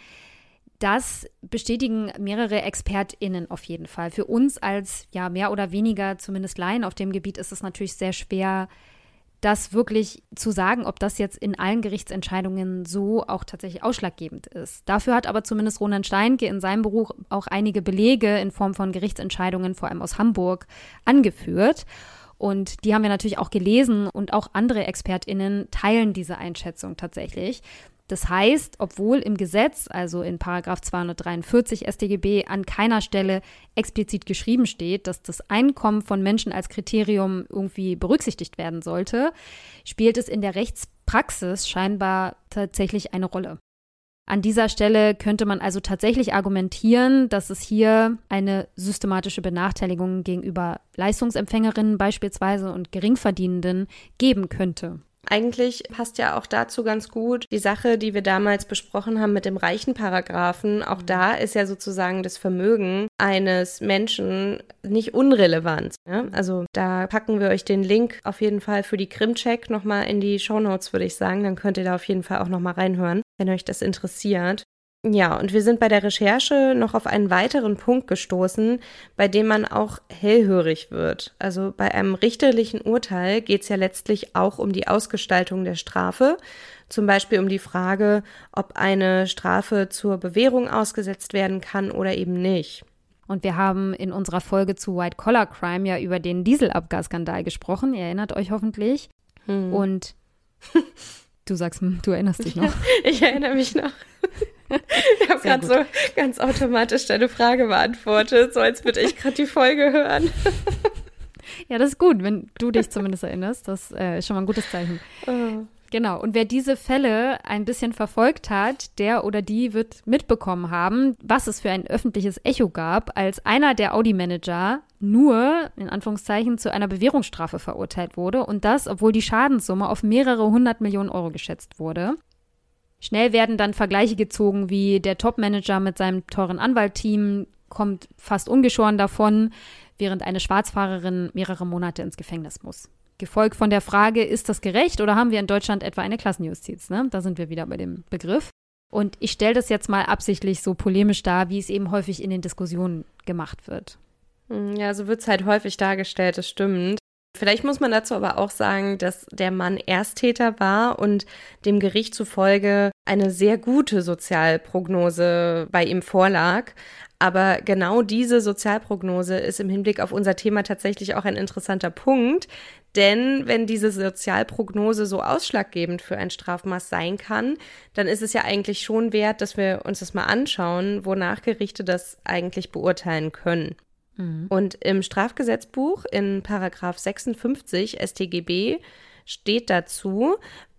Das bestätigen mehrere ExpertInnen auf jeden Fall. Für uns als ja mehr oder weniger zumindest Laien auf dem Gebiet ist es natürlich sehr schwer, das wirklich zu sagen, ob das jetzt in allen Gerichtsentscheidungen so auch tatsächlich ausschlaggebend ist. Dafür hat aber zumindest Roland Steinke in seinem Buch auch einige Belege in Form von Gerichtsentscheidungen, vor allem aus Hamburg, angeführt. Und die haben wir natürlich auch gelesen und auch andere ExpertInnen teilen diese Einschätzung tatsächlich. Das heißt, obwohl im Gesetz, also in Paragraph zweihundertdreiundvierzig S t G B, an keiner Stelle explizit geschrieben steht, dass das Einkommen von Menschen als Kriterium irgendwie berücksichtigt werden sollte, spielt es in der Rechtspraxis scheinbar tatsächlich eine Rolle. An dieser Stelle könnte man also tatsächlich argumentieren, dass es hier eine systematische Benachteiligung gegenüber Leistungsempfängerinnen beispielsweise und Geringverdienenden geben könnte. Eigentlich passt ja auch dazu ganz gut die Sache, die wir damals besprochen haben mit dem reichen Paragraphen. Auch da ist ja sozusagen das Vermögen eines Menschen nicht unrelevant. Ja? Also da packen wir euch den Link auf jeden Fall für die Krimcheck nochmal in die Shownotes, würde ich sagen. Dann könnt ihr da auf jeden Fall auch nochmal reinhören, wenn euch das interessiert. Ja, und wir sind bei der Recherche noch auf einen weiteren Punkt gestoßen, bei dem man auch hellhörig wird. Also bei einem richterlichen Urteil geht es ja letztlich auch um die Ausgestaltung der Strafe, zum Beispiel um die Frage, ob eine Strafe zur Bewährung ausgesetzt werden kann oder eben nicht. Und wir haben in unserer Folge zu White Collar Crime ja über den Dieselabgasskandal gesprochen, ihr erinnert euch hoffentlich. Hm. Und du sagst, du erinnerst dich noch. Ich erinnere mich noch. Ich habe gerade so ganz automatisch deine Frage beantwortet, so als würde ich gerade die Folge hören. Ja, das ist gut, wenn du dich zumindest erinnerst. Das äh, ist schon mal ein gutes Zeichen. Oh. Genau, und wer diese Fälle ein bisschen verfolgt hat, der oder die wird mitbekommen haben, was es für ein öffentliches Echo gab, als einer der Audi-Manager nur, in Anführungszeichen, zu einer Bewährungsstrafe verurteilt wurde und das, obwohl die Schadenssumme auf mehrere hundert Millionen Euro geschätzt wurde. Schnell werden dann Vergleiche gezogen, wie der Top-Manager mit seinem teuren Anwaltteam kommt fast ungeschoren davon, während eine Schwarzfahrerin mehrere Monate ins Gefängnis muss. Gefolgt von der Frage, ist das gerecht oder haben wir in Deutschland etwa eine Klassenjustiz? Ne? Da sind wir wieder bei dem Begriff. Und ich stelle das jetzt mal absichtlich so polemisch dar, wie es eben häufig in den Diskussionen gemacht wird. Ja, so wird es halt häufig dargestellt, das stimmt. Vielleicht muss man dazu aber auch sagen, dass der Mann Ersttäter war und dem Gericht zufolge eine sehr gute Sozialprognose bei ihm vorlag. Aber genau diese Sozialprognose ist im Hinblick auf unser Thema tatsächlich auch ein interessanter Punkt. Denn wenn diese Sozialprognose so ausschlaggebend für ein Strafmaß sein kann, dann ist es ja eigentlich schon wert, dass wir uns das mal anschauen, wonach Gerichte das eigentlich beurteilen können. Und im Strafgesetzbuch in Paragraph sechsundfünfzig S t G B steht dazu,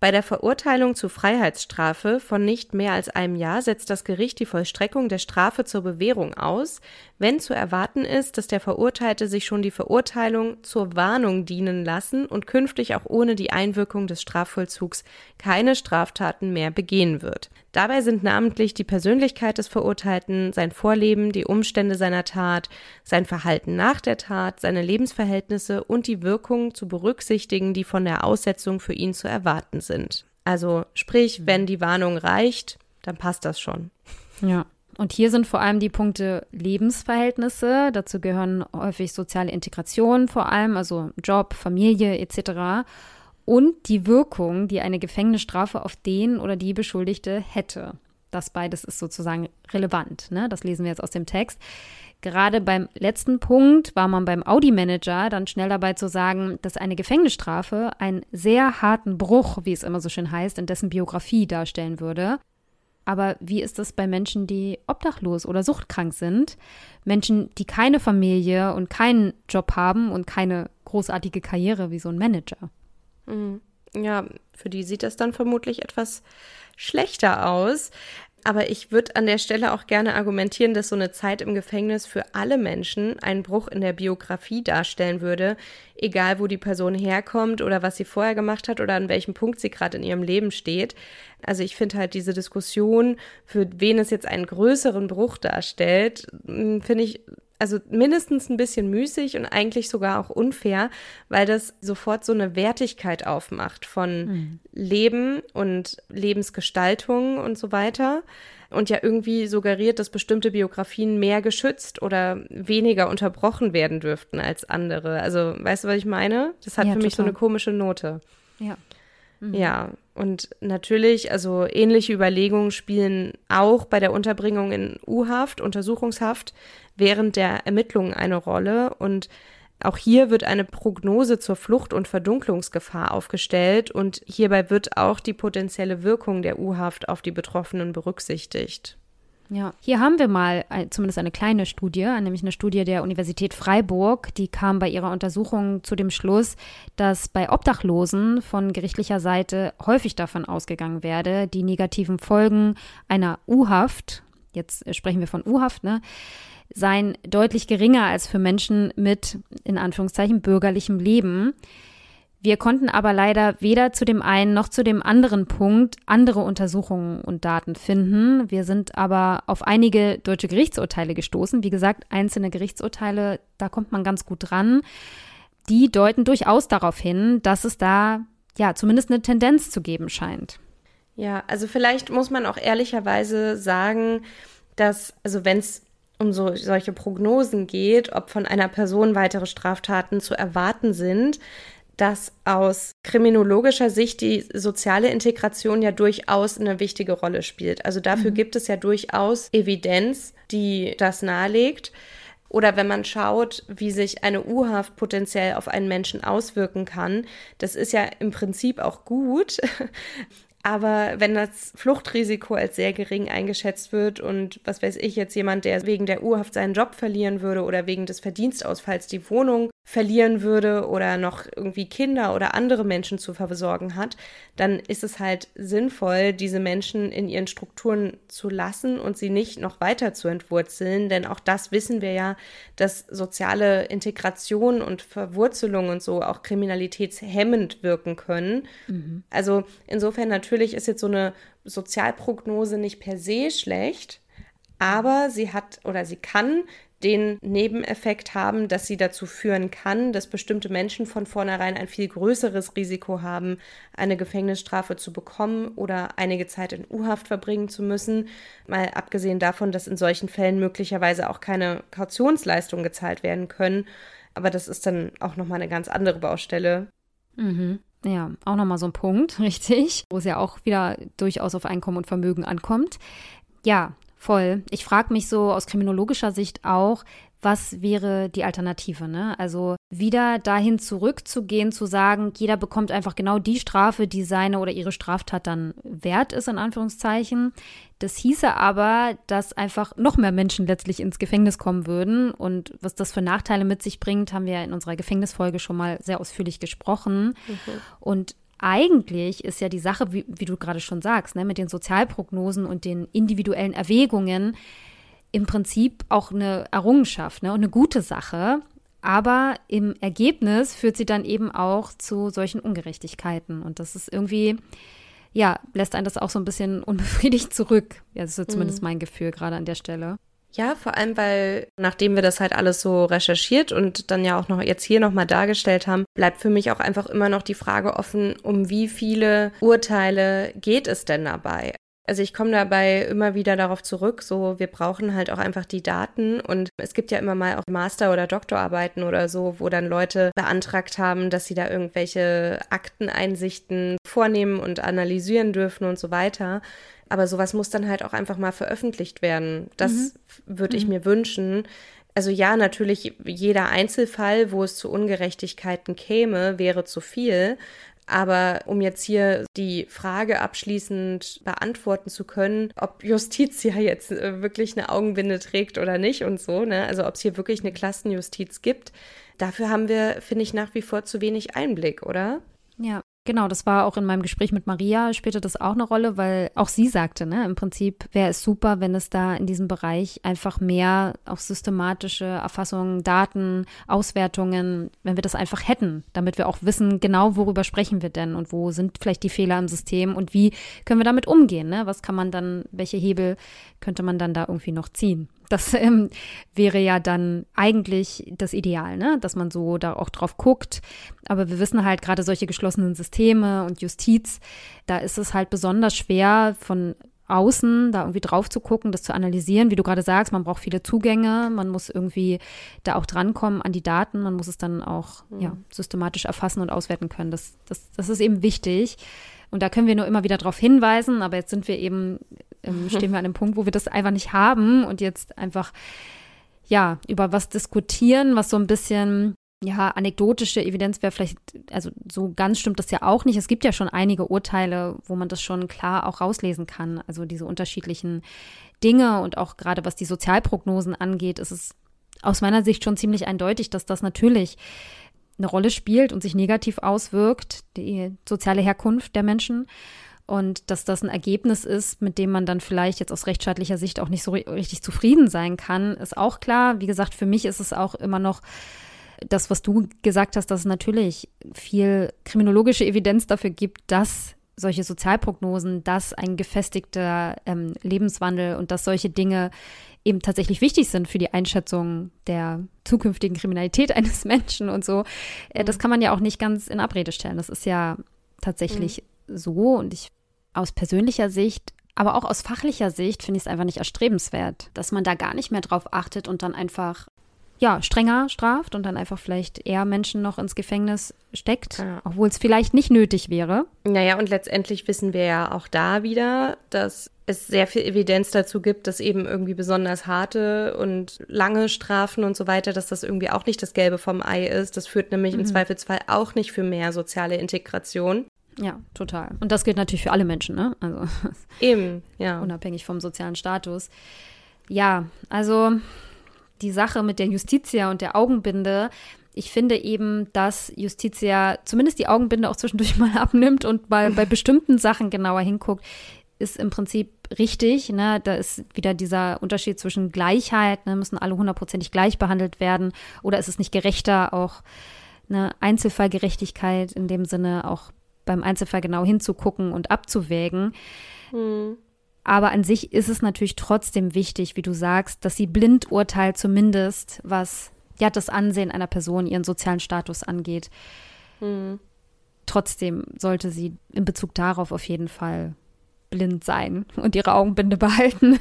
Bei der Verurteilung zu Freiheitsstrafe von nicht mehr als einem Jahr setzt das Gericht die Vollstreckung der Strafe zur Bewährung aus, wenn zu erwarten ist, dass der Verurteilte sich schon die Verurteilung zur Warnung dienen lassen und künftig auch ohne die Einwirkung des Strafvollzugs keine Straftaten mehr begehen wird. Dabei sind namentlich die Persönlichkeit des Verurteilten, sein Vorleben, die Umstände seiner Tat, sein Verhalten nach der Tat, seine Lebensverhältnisse und die Wirkungen zu berücksichtigen, die von der Aussetzung für ihn zu erwarten sind. Also sprich, wenn die Warnung reicht, dann passt das schon. Ja. Und hier sind vor allem die Punkte Lebensverhältnisse, dazu gehören häufig soziale Integration vor allem, also Job, Familie et cetera und die Wirkung, die eine Gefängnisstrafe auf den oder die Beschuldigte hätte. Das beides ist sozusagen relevant, ne? Das lesen wir jetzt aus dem Text. Gerade beim letzten Punkt war man beim Audi-Manager dann schnell dabei zu sagen, dass eine Gefängnisstrafe einen sehr harten Bruch, wie es immer so schön heißt, in dessen Biografie darstellen würde. Aber wie ist es bei Menschen, die obdachlos oder suchtkrank sind? Menschen, die keine Familie und keinen Job haben und keine großartige Karriere wie so ein Manager. Ja, für die sieht das dann vermutlich etwas schlechter aus. Aber ich würde an der Stelle auch gerne argumentieren, dass so eine Zeit im Gefängnis für alle Menschen einen Bruch in der Biografie darstellen würde, egal wo die Person herkommt oder was sie vorher gemacht hat oder an welchem Punkt sie gerade in ihrem Leben steht. Also ich finde halt diese Diskussion, für wen es jetzt einen größeren Bruch darstellt, finde ich also mindestens ein bisschen müßig und eigentlich sogar auch unfair, weil das sofort so eine Wertigkeit aufmacht von mhm. Leben und Lebensgestaltung und so weiter und ja irgendwie suggeriert, dass bestimmte Biografien mehr geschützt oder weniger unterbrochen werden dürften als andere. Also weißt du, was ich meine? Das hat ja, für mich total so eine komische Note. Ja. Mhm. Ja, und natürlich, also ähnliche Überlegungen spielen auch bei der Unterbringung in U-Haft, Untersuchungshaft, während der Ermittlungen eine Rolle. Und auch hier wird eine Prognose zur Flucht- und Verdunklungsgefahr aufgestellt und hierbei wird auch die potenzielle Wirkung der U-Haft auf die Betroffenen berücksichtigt. Ja, hier haben wir mal ein, zumindest eine kleine Studie, nämlich eine Studie der Universität Freiburg. Die kam bei ihrer Untersuchung zu dem Schluss, dass bei Obdachlosen von gerichtlicher Seite häufig davon ausgegangen werde, die negativen Folgen einer U-Haft, jetzt sprechen wir von U-Haft, ne, seien deutlich geringer als für Menschen mit, in Anführungszeichen, bürgerlichem Leben. Wir konnten aber leider weder zu dem einen noch zu dem anderen Punkt andere Untersuchungen und Daten finden. Wir sind aber auf einige deutsche Gerichtsurteile gestoßen. Wie gesagt, einzelne Gerichtsurteile, da kommt man ganz gut dran. Die deuten durchaus darauf hin, dass es da ja zumindest eine Tendenz zu geben scheint. Ja, also vielleicht muss man auch ehrlicherweise sagen, dass, also wenn es um so, solche Prognosen geht, ob von einer Person weitere Straftaten zu erwarten sind, dass aus kriminologischer Sicht die soziale Integration ja durchaus eine wichtige Rolle spielt. Also dafür mhm. gibt es ja durchaus Evidenz, die das nahelegt. Oder wenn man schaut, wie sich eine U-Haft potenziell auf einen Menschen auswirken kann, das ist ja im Prinzip auch gut. Aber wenn das Fluchtrisiko als sehr gering eingeschätzt wird und was weiß ich jetzt, jemand, der wegen der U-Haft seinen Job verlieren würde oder wegen des Verdienstausfalls die Wohnung verlieren würde oder noch irgendwie Kinder oder andere Menschen zu versorgen hat, dann ist es halt sinnvoll, diese Menschen in ihren Strukturen zu lassen und sie nicht noch weiter zu entwurzeln, denn auch das wissen wir ja, dass soziale Integration und Verwurzelung und so auch kriminalitätshemmend wirken können. Mhm. Also insofern natürlich ist jetzt so eine Sozialprognose nicht per se schlecht, aber sie hat oder sie kann den Nebeneffekt haben, dass sie dazu führen kann, dass bestimmte Menschen von vornherein ein viel größeres Risiko haben, eine Gefängnisstrafe zu bekommen oder einige Zeit in U-Haft verbringen zu müssen. Mal abgesehen davon, dass in solchen Fällen möglicherweise auch keine Kautionsleistungen gezahlt werden können. Aber das ist dann auch nochmal eine ganz andere Baustelle. Mhm. Ja, auch nochmal so ein Punkt, richtig, wo es ja auch wieder durchaus auf Einkommen und Vermögen ankommt. Ja, voll. Ich frage mich so aus kriminologischer Sicht auch, was wäre die Alternative, ne? Also wieder dahin zurückzugehen, zu sagen, jeder bekommt einfach genau die Strafe, die seine oder ihre Straftat dann wert ist, in Anführungszeichen. Das hieße aber, dass einfach noch mehr Menschen letztlich ins Gefängnis kommen würden. Und was das für Nachteile mit sich bringt, haben wir in unserer Gefängnisfolge schon mal sehr ausführlich gesprochen. Mhm. Und eigentlich ist ja die Sache, wie, wie du gerade schon sagst, ne, mit den Sozialprognosen und den individuellen Erwägungen im Prinzip auch eine Errungenschaft, ne, und eine gute Sache. Aber im Ergebnis führt sie dann eben auch zu solchen Ungerechtigkeiten. Und das ist irgendwie, ja, lässt einen das auch so ein bisschen unbefriedigt zurück. Ja, das ist so zumindest mein Gefühl gerade an der Stelle. Ja, vor allem, weil nachdem wir das halt alles so recherchiert und dann ja auch noch jetzt hier nochmal dargestellt haben, bleibt für mich auch einfach immer noch die Frage offen, um wie viele Urteile geht es denn dabei? Also ich komme dabei immer wieder darauf zurück, so wir brauchen halt auch einfach die Daten und es gibt ja immer mal auch Master- oder Doktorarbeiten oder so, wo dann Leute beantragt haben, dass sie da irgendwelche Akteneinsichten vornehmen und analysieren dürfen und so weiter. Aber sowas muss dann halt auch einfach mal veröffentlicht werden. Das mhm. würde ich mhm. mir wünschen. Also ja, natürlich jeder Einzelfall, wo es zu Ungerechtigkeiten käme, wäre zu viel. Aber um jetzt hier die Frage abschließend beantworten zu können, ob Justitia jetzt wirklich eine Augenbinde trägt oder nicht und so, ne? Also ob es hier wirklich eine Klassenjustiz gibt, dafür haben wir, finde ich, nach wie vor zu wenig Einblick, oder? Ja. Genau, das war auch in meinem Gespräch mit Maria, spielte das auch eine Rolle, weil auch sie sagte, ne, im Prinzip wäre es super, wenn es da in diesem Bereich einfach mehr auch systematische Erfassungen, Daten, Auswertungen, wenn wir das einfach hätten, damit wir auch wissen, genau worüber sprechen wir denn und wo sind vielleicht die Fehler im System und wie können wir damit umgehen, ne? Was kann man dann, welche Hebel könnte man dann da irgendwie noch ziehen? Das ähm, wäre ja dann eigentlich das Ideal, ne? Dass man so da auch drauf guckt. Aber wir wissen halt, gerade solche geschlossenen Systeme und Justiz, da ist es halt besonders schwer, von außen da irgendwie drauf zu gucken, das zu analysieren. Wie du gerade sagst, man braucht viele Zugänge, man muss irgendwie da auch drankommen an die Daten, man muss es dann auch mhm. ja, systematisch erfassen und auswerten können. Das, das, das ist eben wichtig. Und da können wir nur immer wieder darauf hinweisen, aber jetzt sind wir eben, ähm, stehen wir an einem Punkt, wo wir das einfach nicht haben und jetzt einfach, ja, über was diskutieren, was so ein bisschen, ja, anekdotische Evidenz wäre vielleicht, also so ganz stimmt das ja auch nicht. Es gibt ja schon einige Urteile, wo man das schon klar auch rauslesen kann, also diese unterschiedlichen Dinge und auch gerade was die Sozialprognosen angeht, ist es aus meiner Sicht schon ziemlich eindeutig, dass das natürlich eine Rolle spielt und sich negativ auswirkt, die soziale Herkunft der Menschen. Und dass das ein Ergebnis ist, mit dem man dann vielleicht jetzt aus rechtsstaatlicher Sicht auch nicht so richtig zufrieden sein kann, ist auch klar. Wie gesagt, für mich ist es auch immer noch das, was du gesagt hast, dass es natürlich viel kriminologische Evidenz dafür gibt, dass solche Sozialprognosen, dass ein gefestigter ähm, Lebenswandel und dass solche Dinge eben tatsächlich wichtig sind für die Einschätzung der zukünftigen Kriminalität eines Menschen und so. Äh, das kann man ja auch nicht ganz in Abrede stellen. Das ist ja tatsächlich mhm. so und ich aus persönlicher Sicht, aber auch aus fachlicher Sicht finde ich es einfach nicht erstrebenswert, dass man da gar nicht mehr drauf achtet und dann einfach ja, strenger straft und dann einfach vielleicht eher Menschen noch ins Gefängnis steckt, ja. Obwohl es vielleicht nicht nötig wäre. Naja, und letztendlich wissen wir ja auch da wieder, dass es sehr viel Evidenz dazu gibt, dass eben irgendwie besonders harte und lange Strafen und so weiter, dass das irgendwie auch nicht das Gelbe vom Ei ist. Das führt nämlich mhm. im Zweifelsfall auch nicht für mehr soziale Integration. Ja, total. Und das gilt natürlich für alle Menschen, ne? Also eben, ja. Unabhängig vom sozialen Status. Ja, also die Sache mit der Justitia und der Augenbinde, ich finde eben, dass Justitia zumindest die Augenbinde auch zwischendurch mal abnimmt und mal bei bestimmten Sachen genauer hinguckt, ist im Prinzip richtig. Ne? Da ist wieder dieser Unterschied zwischen Gleichheit, ne? Müssen alle hundertprozentig gleich behandelt werden oder ist es nicht gerechter, auch eine Einzelfallgerechtigkeit in dem Sinne auch beim Einzelfall genau hinzugucken und abzuwägen. Mhm. Aber an sich ist es natürlich trotzdem wichtig, wie du sagst, dass sie blind urteilt, zumindest was ja das Ansehen einer Person, ihren sozialen Status angeht. Mhm. Trotzdem sollte sie in Bezug darauf auf jeden Fall blind sein und ihre Augenbinde behalten.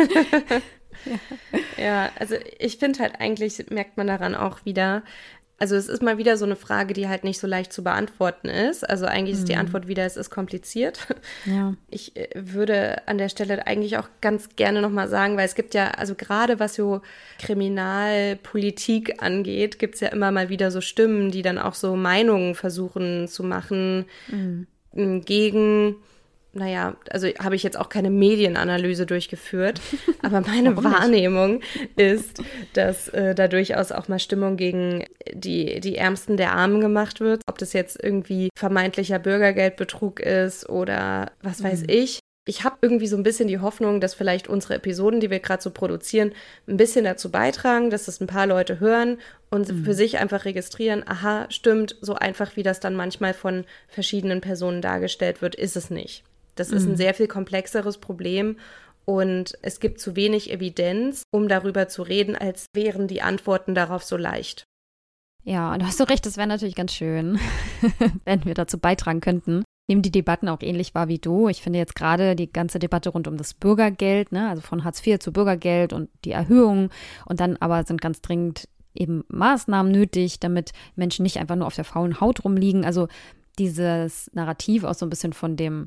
ja. ja, also ich finde halt eigentlich, merkt man daran auch wieder, also es ist mal wieder so eine Frage, die halt nicht so leicht zu beantworten ist. Also eigentlich ist die Antwort wieder, es ist kompliziert. Ja. Ich äh, würde an der Stelle eigentlich auch ganz gerne nochmal sagen, weil es gibt ja, also gerade was so Kriminalpolitik angeht, gibt es ja immer mal wieder so Stimmen, die dann auch so Meinungen versuchen zu machen mhm. gegen naja, also habe ich jetzt auch keine Medienanalyse durchgeführt, aber meine Wahrnehmung ist, dass äh, da durchaus auch mal Stimmung gegen die, die Ärmsten der Armen gemacht wird. Ob das jetzt irgendwie vermeintlicher Bürgergeldbetrug ist oder was weiß mhm. ich. Ich habe irgendwie so ein bisschen die Hoffnung, dass vielleicht unsere Episoden, die wir gerade so produzieren, ein bisschen dazu beitragen, dass das ein paar Leute hören und mhm. für sich einfach registrieren, aha, stimmt, so einfach wie das dann manchmal von verschiedenen Personen dargestellt wird, ist es nicht. Das ist ein sehr viel komplexeres Problem und es gibt zu wenig Evidenz, um darüber zu reden, als wären die Antworten darauf so leicht. Ja, du hast so recht, das wäre natürlich ganz schön, wenn wir dazu beitragen könnten. Nehmen die Debatten auch ähnlich wahr wie du. Ich finde jetzt gerade die ganze Debatte rund um das Bürgergeld, ne, also von Hartz vier zu Bürgergeld und die Erhöhung und dann aber sind ganz dringend eben Maßnahmen nötig, damit Menschen nicht einfach nur auf der faulen Haut rumliegen. Also dieses Narrativ auch so ein bisschen von dem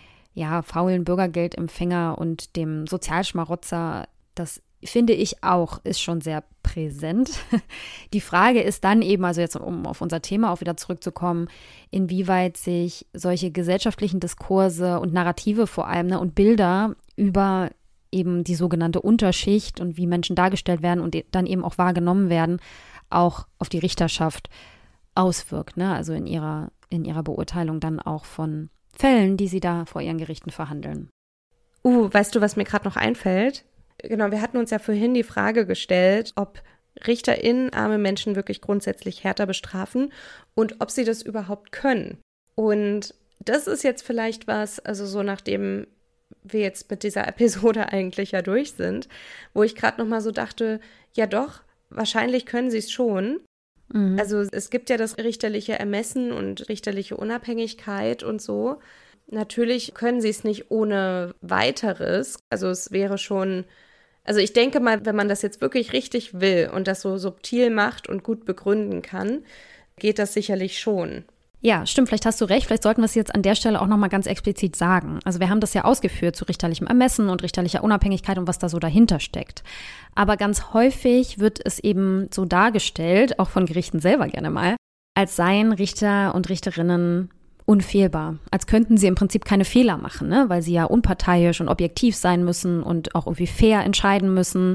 ja, faulen Bürgergeldempfänger und dem Sozialschmarotzer, das finde ich auch, ist schon sehr präsent. Die Frage ist dann eben, also jetzt um auf unser Thema auch wieder zurückzukommen, inwieweit sich solche gesellschaftlichen Diskurse und Narrative vor allem, ne, und Bilder über eben die sogenannte Unterschicht und wie Menschen dargestellt werden und dann eben auch wahrgenommen werden, auch auf die Richterschaft auswirkt, ne? Also in ihrer, in ihrer Beurteilung dann auch von Fällen, die sie da vor ihren Gerichten verhandeln. Uh, weißt du, was mir gerade noch einfällt? Genau, wir hatten uns ja vorhin die Frage gestellt, ob RichterInnen arme Menschen wirklich grundsätzlich härter bestrafen und ob sie das überhaupt können. Und das ist jetzt vielleicht was, also so nachdem wir jetzt mit dieser Episode eigentlich ja durch sind, wo ich gerade nochmal so dachte, ja doch, wahrscheinlich können sie es schon. Mhm. Also es gibt ja das richterliche Ermessen und richterliche Unabhängigkeit und so. Natürlich können sie es nicht ohne weiteres. Also es wäre schon, also ich denke mal, wenn man das jetzt wirklich richtig will und das so subtil macht und gut begründen kann, geht das sicherlich schon. Ja, stimmt, vielleicht hast du recht. Vielleicht sollten wir es jetzt an der Stelle auch nochmal ganz explizit sagen. Also wir haben das ja ausgeführt zu richterlichem Ermessen und richterlicher Unabhängigkeit und was da so dahinter steckt. Aber ganz häufig wird es eben so dargestellt, auch von Gerichten selber gerne mal, als seien Richter und Richterinnen unfehlbar. Als könnten sie im Prinzip keine Fehler machen, ne? Weil sie ja unparteiisch und objektiv sein müssen und auch irgendwie fair entscheiden müssen.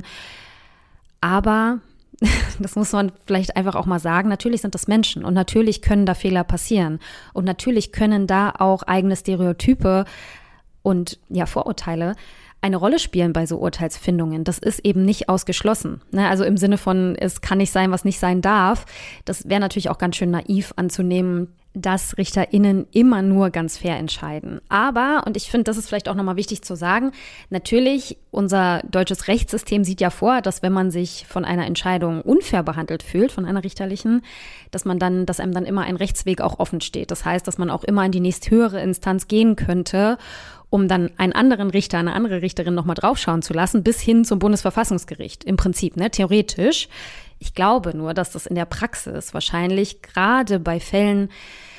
Aber das muss man vielleicht einfach auch mal sagen, natürlich sind das Menschen und natürlich können da Fehler passieren und natürlich können da auch eigene Stereotype und ja Vorurteile eine Rolle spielen bei so Urteilsfindungen. Das ist eben nicht ausgeschlossen. Ne? Also im Sinne von, es kann nicht sein, was nicht sein darf. Das wäre natürlich auch ganz schön naiv anzunehmen, dass RichterInnen immer nur ganz fair entscheiden. Aber, und ich finde, das ist vielleicht auch nochmal wichtig zu sagen, natürlich, unser deutsches Rechtssystem sieht ja vor, dass wenn man sich von einer Entscheidung unfair behandelt fühlt, von einer richterlichen, dass man dann, dass einem dann immer ein Rechtsweg auch offen steht. Das heißt, dass man auch immer in die nächsthöhere Instanz gehen könnte, um dann einen anderen Richter, eine andere Richterin nochmal draufschauen zu lassen, bis hin zum Bundesverfassungsgericht. Im Prinzip, ne, theoretisch. Ich glaube nur, dass das in der Praxis wahrscheinlich gerade bei Fällen,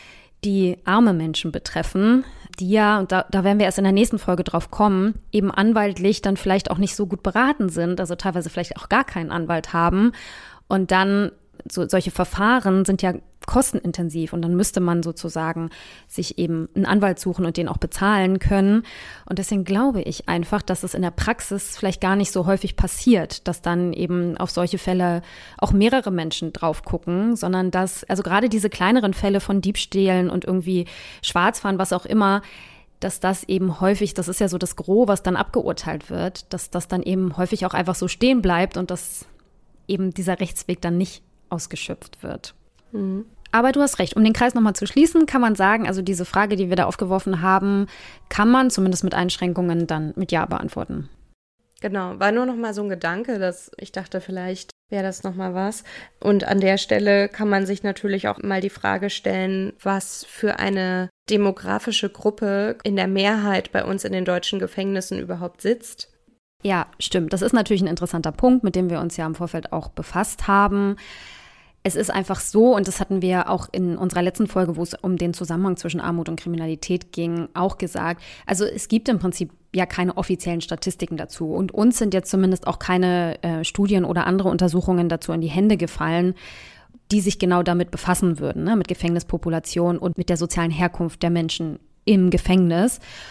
die arme Menschen betreffen, die ja, und da, da werden wir erst in der nächsten Folge drauf kommen, eben anwaltlich dann vielleicht auch nicht so gut beraten sind, also teilweise vielleicht auch gar keinen Anwalt haben. Und dann, so, solche Verfahren sind ja kostenintensiv und dann müsste man sozusagen sich eben einen Anwalt suchen und den auch bezahlen können. Und deswegen glaube ich einfach, dass es in der Praxis vielleicht gar nicht so häufig passiert, dass dann eben auf solche Fälle auch mehrere Menschen drauf gucken, sondern dass, also gerade diese kleineren Fälle von Diebstählen und irgendwie Schwarzfahren, was auch immer, dass das eben häufig, das ist ja so das Gros, was dann abgeurteilt wird, dass das dann eben häufig auch einfach so stehen bleibt und dass eben dieser Rechtsweg dann nicht ausgeschöpft wird. Mhm. Aber du hast recht, um den Kreis nochmal zu schließen, kann man sagen, also diese Frage, die wir da aufgeworfen haben, kann man zumindest mit Einschränkungen dann mit Ja beantworten. Genau, war nur noch mal so ein Gedanke, dass ich dachte, vielleicht wäre das noch mal was. Und an der Stelle kann man sich natürlich auch mal die Frage stellen, was für eine demografische Gruppe in der Mehrheit bei uns in den deutschen Gefängnissen überhaupt sitzt. Ja, stimmt. Das ist natürlich ein interessanter Punkt, mit dem wir uns ja im Vorfeld auch befasst haben. Es ist einfach so, und das hatten wir auch in unserer letzten Folge, wo es um den Zusammenhang zwischen Armut und Kriminalität ging, auch gesagt. Also es gibt im Prinzip ja keine offiziellen Statistiken dazu. Und uns sind jetzt zumindest auch keine äh, Studien oder andere Untersuchungen dazu in die Hände gefallen, die sich genau damit befassen würden, ne? Mit Gefängnispopulation und mit der sozialen Herkunft der Menschen im Gefängnis.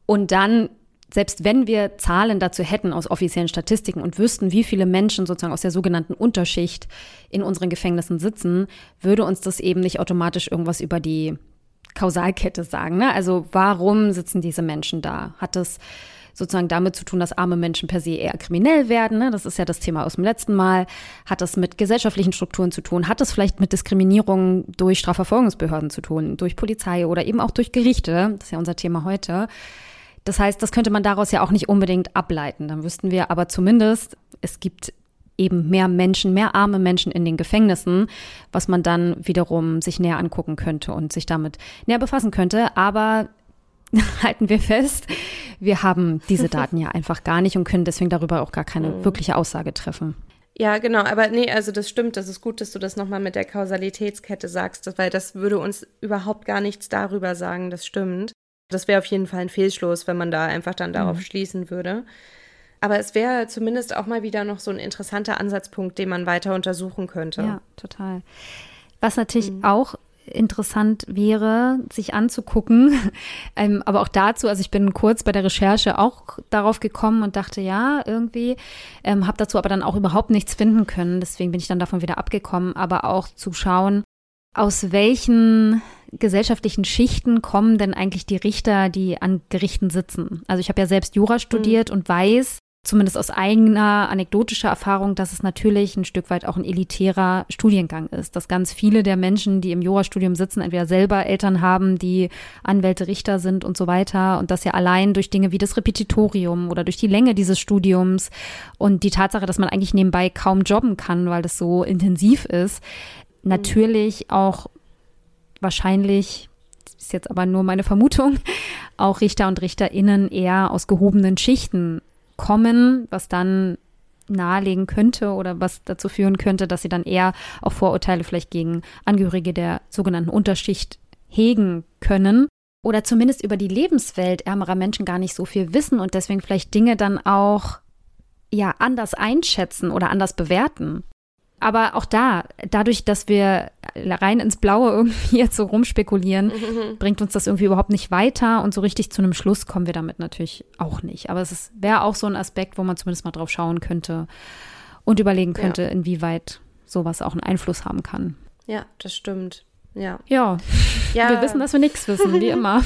Und dann, selbst wenn wir Zahlen dazu hätten aus offiziellen Statistiken und wüssten, wie viele Menschen sozusagen aus der sogenannten Unterschicht in unseren Gefängnissen sitzen, würde uns das eben nicht automatisch irgendwas über die Kausalkette sagen. Ne? Also warum sitzen diese Menschen da? Hat das sozusagen damit zu tun, dass arme Menschen per se eher kriminell werden? Ne? Das ist ja das Thema aus dem letzten Mal. Hat das mit gesellschaftlichen Strukturen zu tun? Hat das vielleicht mit Diskriminierung durch Strafverfolgungsbehörden zu tun? Durch Polizei oder eben auch durch Gerichte? Das ist ja unser Thema heute. Das heißt, das könnte man daraus ja auch nicht unbedingt ableiten. Dann wüssten wir aber zumindest, es gibt eben mehr Menschen, mehr arme Menschen in den Gefängnissen, was man dann wiederum sich näher angucken könnte und sich damit näher befassen könnte. Aber halten wir fest, wir haben diese Daten ja einfach gar nicht und können deswegen darüber auch gar keine wirkliche Aussage treffen. Ja, genau, aber nee, also das stimmt, das ist gut, dass du das nochmal mit der Kausalitätskette sagst, weil das würde uns überhaupt gar nichts darüber sagen, das stimmt. Das wäre auf jeden Fall ein Fehlschluss, wenn man da einfach dann darauf mhm. schließen würde. Aber es wäre zumindest auch mal wieder noch so ein interessanter Ansatzpunkt, den man weiter untersuchen könnte. Ja, total. Was natürlich mhm. auch interessant wäre, sich anzugucken, ähm, aber auch dazu, also ich bin kurz bei der Recherche auch darauf gekommen und dachte, ja, irgendwie, ähm, habe dazu aber dann auch überhaupt nichts finden können, deswegen bin ich dann davon wieder abgekommen, aber auch zu schauen, aus welchen gesellschaftlichen Schichten kommen denn eigentlich die Richter, die an Gerichten sitzen? Also ich habe ja selbst Jura studiert mhm. und weiß, zumindest aus eigener anekdotischer Erfahrung, dass es natürlich ein Stück weit auch ein elitärer Studiengang ist. Dass ganz viele der Menschen, die im Jurastudium sitzen, entweder selber Eltern haben, die Anwälte, Richter sind und so weiter. Und das ja allein durch Dinge wie das Repetitorium oder durch die Länge dieses Studiums und die Tatsache, dass man eigentlich nebenbei kaum jobben kann, weil das so intensiv ist, mhm. natürlich auch wahrscheinlich, das ist jetzt aber nur meine Vermutung, auch Richter und RichterInnen eher aus gehobenen Schichten kommen, was dann nahelegen könnte oder was dazu führen könnte, dass sie dann eher auch Vorurteile vielleicht gegen Angehörige der sogenannten Unterschicht hegen können oder zumindest über die Lebenswelt ärmerer Menschen gar nicht so viel wissen und deswegen vielleicht Dinge dann auch ja anders einschätzen oder anders bewerten. Aber auch da, dadurch, dass wir rein ins Blaue irgendwie jetzt so rumspekulieren, mhm. bringt uns das irgendwie überhaupt nicht weiter und so richtig zu einem Schluss kommen wir damit natürlich auch nicht. Aber es wäre auch so ein Aspekt, wo man zumindest mal drauf schauen könnte und überlegen könnte, ja. inwieweit sowas auch einen Einfluss haben kann. Ja, das stimmt. Ja. Ja, ja. Wir wissen, dass wir nichts wissen, wie immer.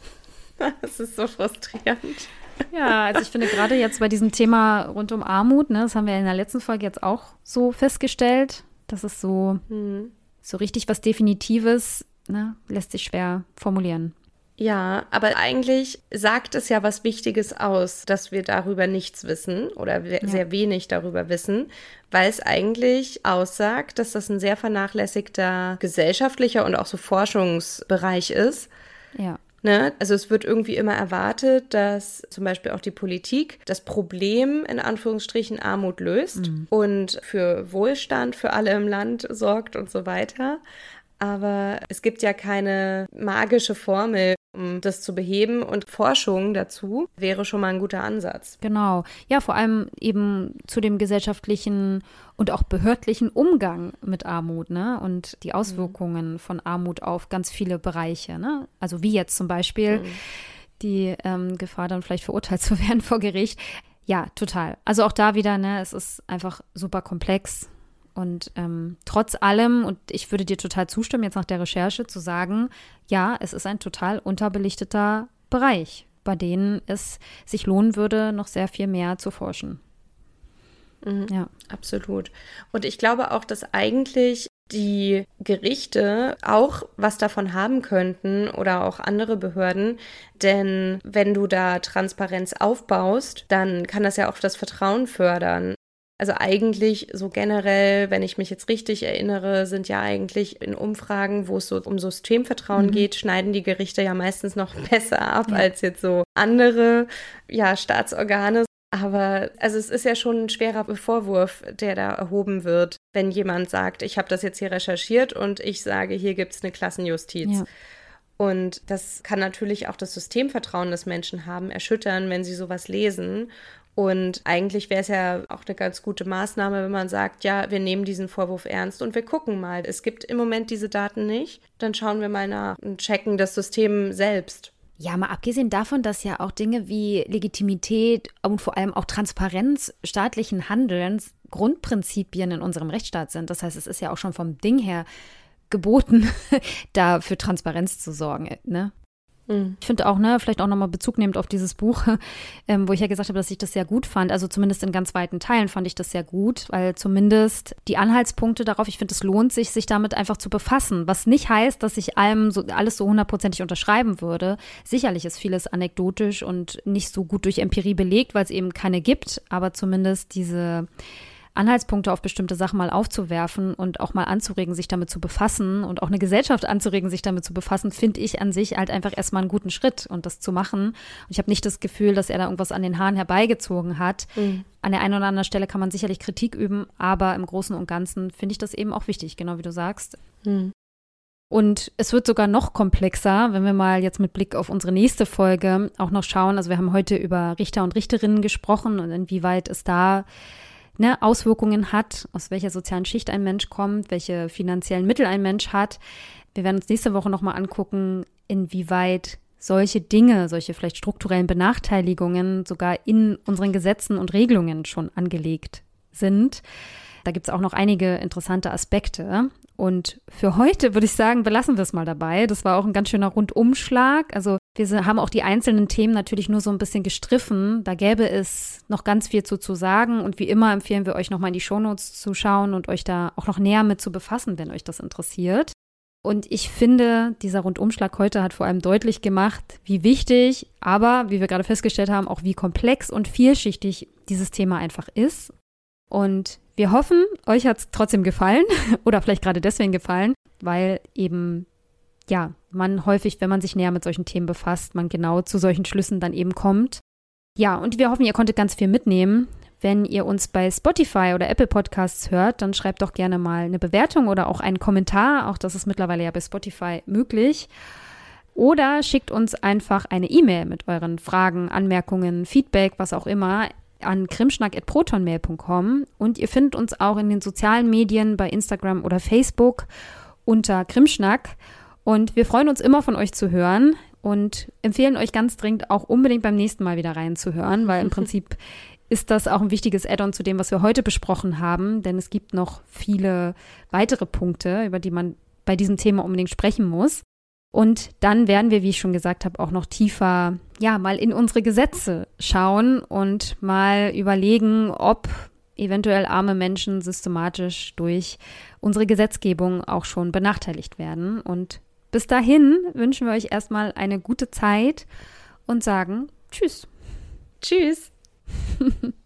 Das ist so frustrierend. Ja, also ich finde gerade jetzt bei diesem Thema rund um Armut, ne, das haben wir in der letzten Folge jetzt auch so festgestellt, dass es so, mhm. so richtig was Definitives, ne, lässt sich schwer formulieren. Ja, aber eigentlich sagt es ja was Wichtiges aus, dass wir darüber nichts wissen oder ja. sehr wenig darüber wissen, weil es eigentlich aussagt, dass das ein sehr vernachlässigter gesellschaftlicher und auch so Forschungsbereich ist. Ja. Ne? Also es wird irgendwie immer erwartet, dass zum Beispiel auch die Politik das Problem in Anführungsstrichen Armut löst mhm. und für Wohlstand für alle im Land sorgt und so weiter. Aber es gibt ja keine magische Formel, um das zu beheben. Und Forschung dazu wäre schon mal ein guter Ansatz. Genau. Ja, vor allem eben zu dem gesellschaftlichen und auch behördlichen Umgang mit Armut, ne? Und die Auswirkungen mhm. von Armut auf ganz viele Bereiche, ne? Also wie jetzt zum Beispiel mhm. die ähm, Gefahr, dann vielleicht verurteilt zu werden vor Gericht. Ja, total. Also auch da wieder, ne? Es ist einfach super komplex. Und ähm, trotz allem, und ich würde dir total zustimmen, jetzt nach der Recherche zu sagen, ja, es ist ein total unterbelichteter Bereich, bei dem es sich lohnen würde, noch sehr viel mehr zu forschen. Mhm, ja, absolut. Und ich glaube auch, dass eigentlich die Gerichte auch was davon haben könnten oder auch andere Behörden, denn wenn du da Transparenz aufbaust, dann kann das ja auch das Vertrauen fördern. Also eigentlich so generell, wenn ich mich jetzt richtig erinnere, sind ja eigentlich in Umfragen, wo es so um Systemvertrauen mhm. geht, schneiden die Gerichte ja meistens noch besser ab ja. als jetzt so andere ja, Staatsorgane. Aber also es ist ja schon ein schwerer Vorwurf, der da erhoben wird, wenn jemand sagt, ich habe das jetzt hier recherchiert und ich sage, hier gibt es eine Klassenjustiz. Ja. Und das kann natürlich auch das Systemvertrauen des Menschen haben, erschüttern, wenn sie sowas lesen. Und eigentlich wäre es ja auch eine ganz gute Maßnahme, wenn man sagt, ja, wir nehmen diesen Vorwurf ernst und wir gucken mal. Es gibt im Moment diese Daten nicht. Dann schauen wir mal nach und checken das System selbst. Ja, mal abgesehen davon, dass ja auch Dinge wie Legitimität und vor allem auch Transparenz staatlichen Handelns Grundprinzipien in unserem Rechtsstaat sind. Das heißt, es ist ja auch schon vom Ding her geboten, da für Transparenz zu sorgen, ne? Mhm. Ich finde auch, ne, vielleicht auch nochmal Bezug nehmend auf dieses Buch, ähm, wo ich ja gesagt habe, dass ich das sehr gut fand. Also zumindest in ganz weiten Teilen fand ich das sehr gut, weil zumindest die Anhaltspunkte darauf, ich finde, es lohnt sich, sich damit einfach zu befassen. Was nicht heißt, dass ich allem so, alles so hundertprozentig unterschreiben würde. Sicherlich ist vieles anekdotisch und nicht so gut durch Empirie belegt, weil es eben keine gibt, aber zumindest diese Anhaltspunkte auf bestimmte Sachen mal aufzuwerfen und auch mal anzuregen, sich damit zu befassen und auch eine Gesellschaft anzuregen, sich damit zu befassen, finde ich an sich halt einfach erstmal einen guten Schritt und das zu machen. Und ich habe nicht das Gefühl, dass er da irgendwas an den Haaren herbeigezogen hat. Mhm. An der einen oder anderen Stelle kann man sicherlich Kritik üben, aber im Großen und Ganzen finde ich das eben auch wichtig, genau wie du sagst. Mhm. Und es wird sogar noch komplexer, wenn wir mal jetzt mit Blick auf unsere nächste Folge auch noch schauen. Also wir haben heute über Richter und Richterinnen gesprochen und inwieweit es da Ne, Auswirkungen hat, aus welcher sozialen Schicht ein Mensch kommt, welche finanziellen Mittel ein Mensch hat. Wir werden uns nächste Woche nochmal angucken, inwieweit solche Dinge, solche vielleicht strukturellen Benachteiligungen sogar in unseren Gesetzen und Regelungen schon angelegt sind. Da gibt es auch noch einige interessante Aspekte. Und für heute würde ich sagen, belassen wir es mal dabei. Das war auch ein ganz schöner Rundumschlag. Also wir haben auch die einzelnen Themen natürlich nur so ein bisschen gestriffen. Da gäbe es noch ganz viel zu, zu sagen. Und wie immer empfehlen wir euch nochmal in die Shownotes zu schauen und euch da auch noch näher mit zu befassen, wenn euch das interessiert. Und ich finde, dieser Rundumschlag heute hat vor allem deutlich gemacht, wie wichtig, aber wie wir gerade festgestellt haben, auch wie komplex und vielschichtig dieses Thema einfach ist. Und wir hoffen, euch hat es trotzdem gefallen oder vielleicht gerade deswegen gefallen, weil eben, ja, man häufig, wenn man sich näher mit solchen Themen befasst, man genau zu solchen Schlüssen dann eben kommt. Ja, und wir hoffen, ihr konntet ganz viel mitnehmen. Wenn ihr uns bei Spotify oder Apple Podcasts hört, dann schreibt doch gerne mal eine Bewertung oder auch einen Kommentar. Auch das ist mittlerweile ja bei Spotify möglich. Oder schickt uns einfach eine E-Mail mit euren Fragen, Anmerkungen, Feedback, was auch immer, an krimschnack at protonmail punkt com. Und ihr findet uns auch in den sozialen Medien bei Instagram oder Facebook unter Krimschnack. Und wir freuen uns immer, von euch zu hören und empfehlen euch ganz dringend auch unbedingt beim nächsten Mal wieder reinzuhören, weil im Prinzip ist das auch ein wichtiges Add-on zu dem, was wir heute besprochen haben, denn es gibt noch viele weitere Punkte, über die man bei diesem Thema unbedingt sprechen muss. Und dann werden wir, wie ich schon gesagt habe, auch noch tiefer, ja, mal in unsere Gesetze schauen und mal überlegen, ob eventuell arme Menschen systematisch durch unsere Gesetzgebung auch schon benachteiligt werden. Und bis dahin wünschen wir euch erstmal eine gute Zeit und sagen Tschüss. Tschüss.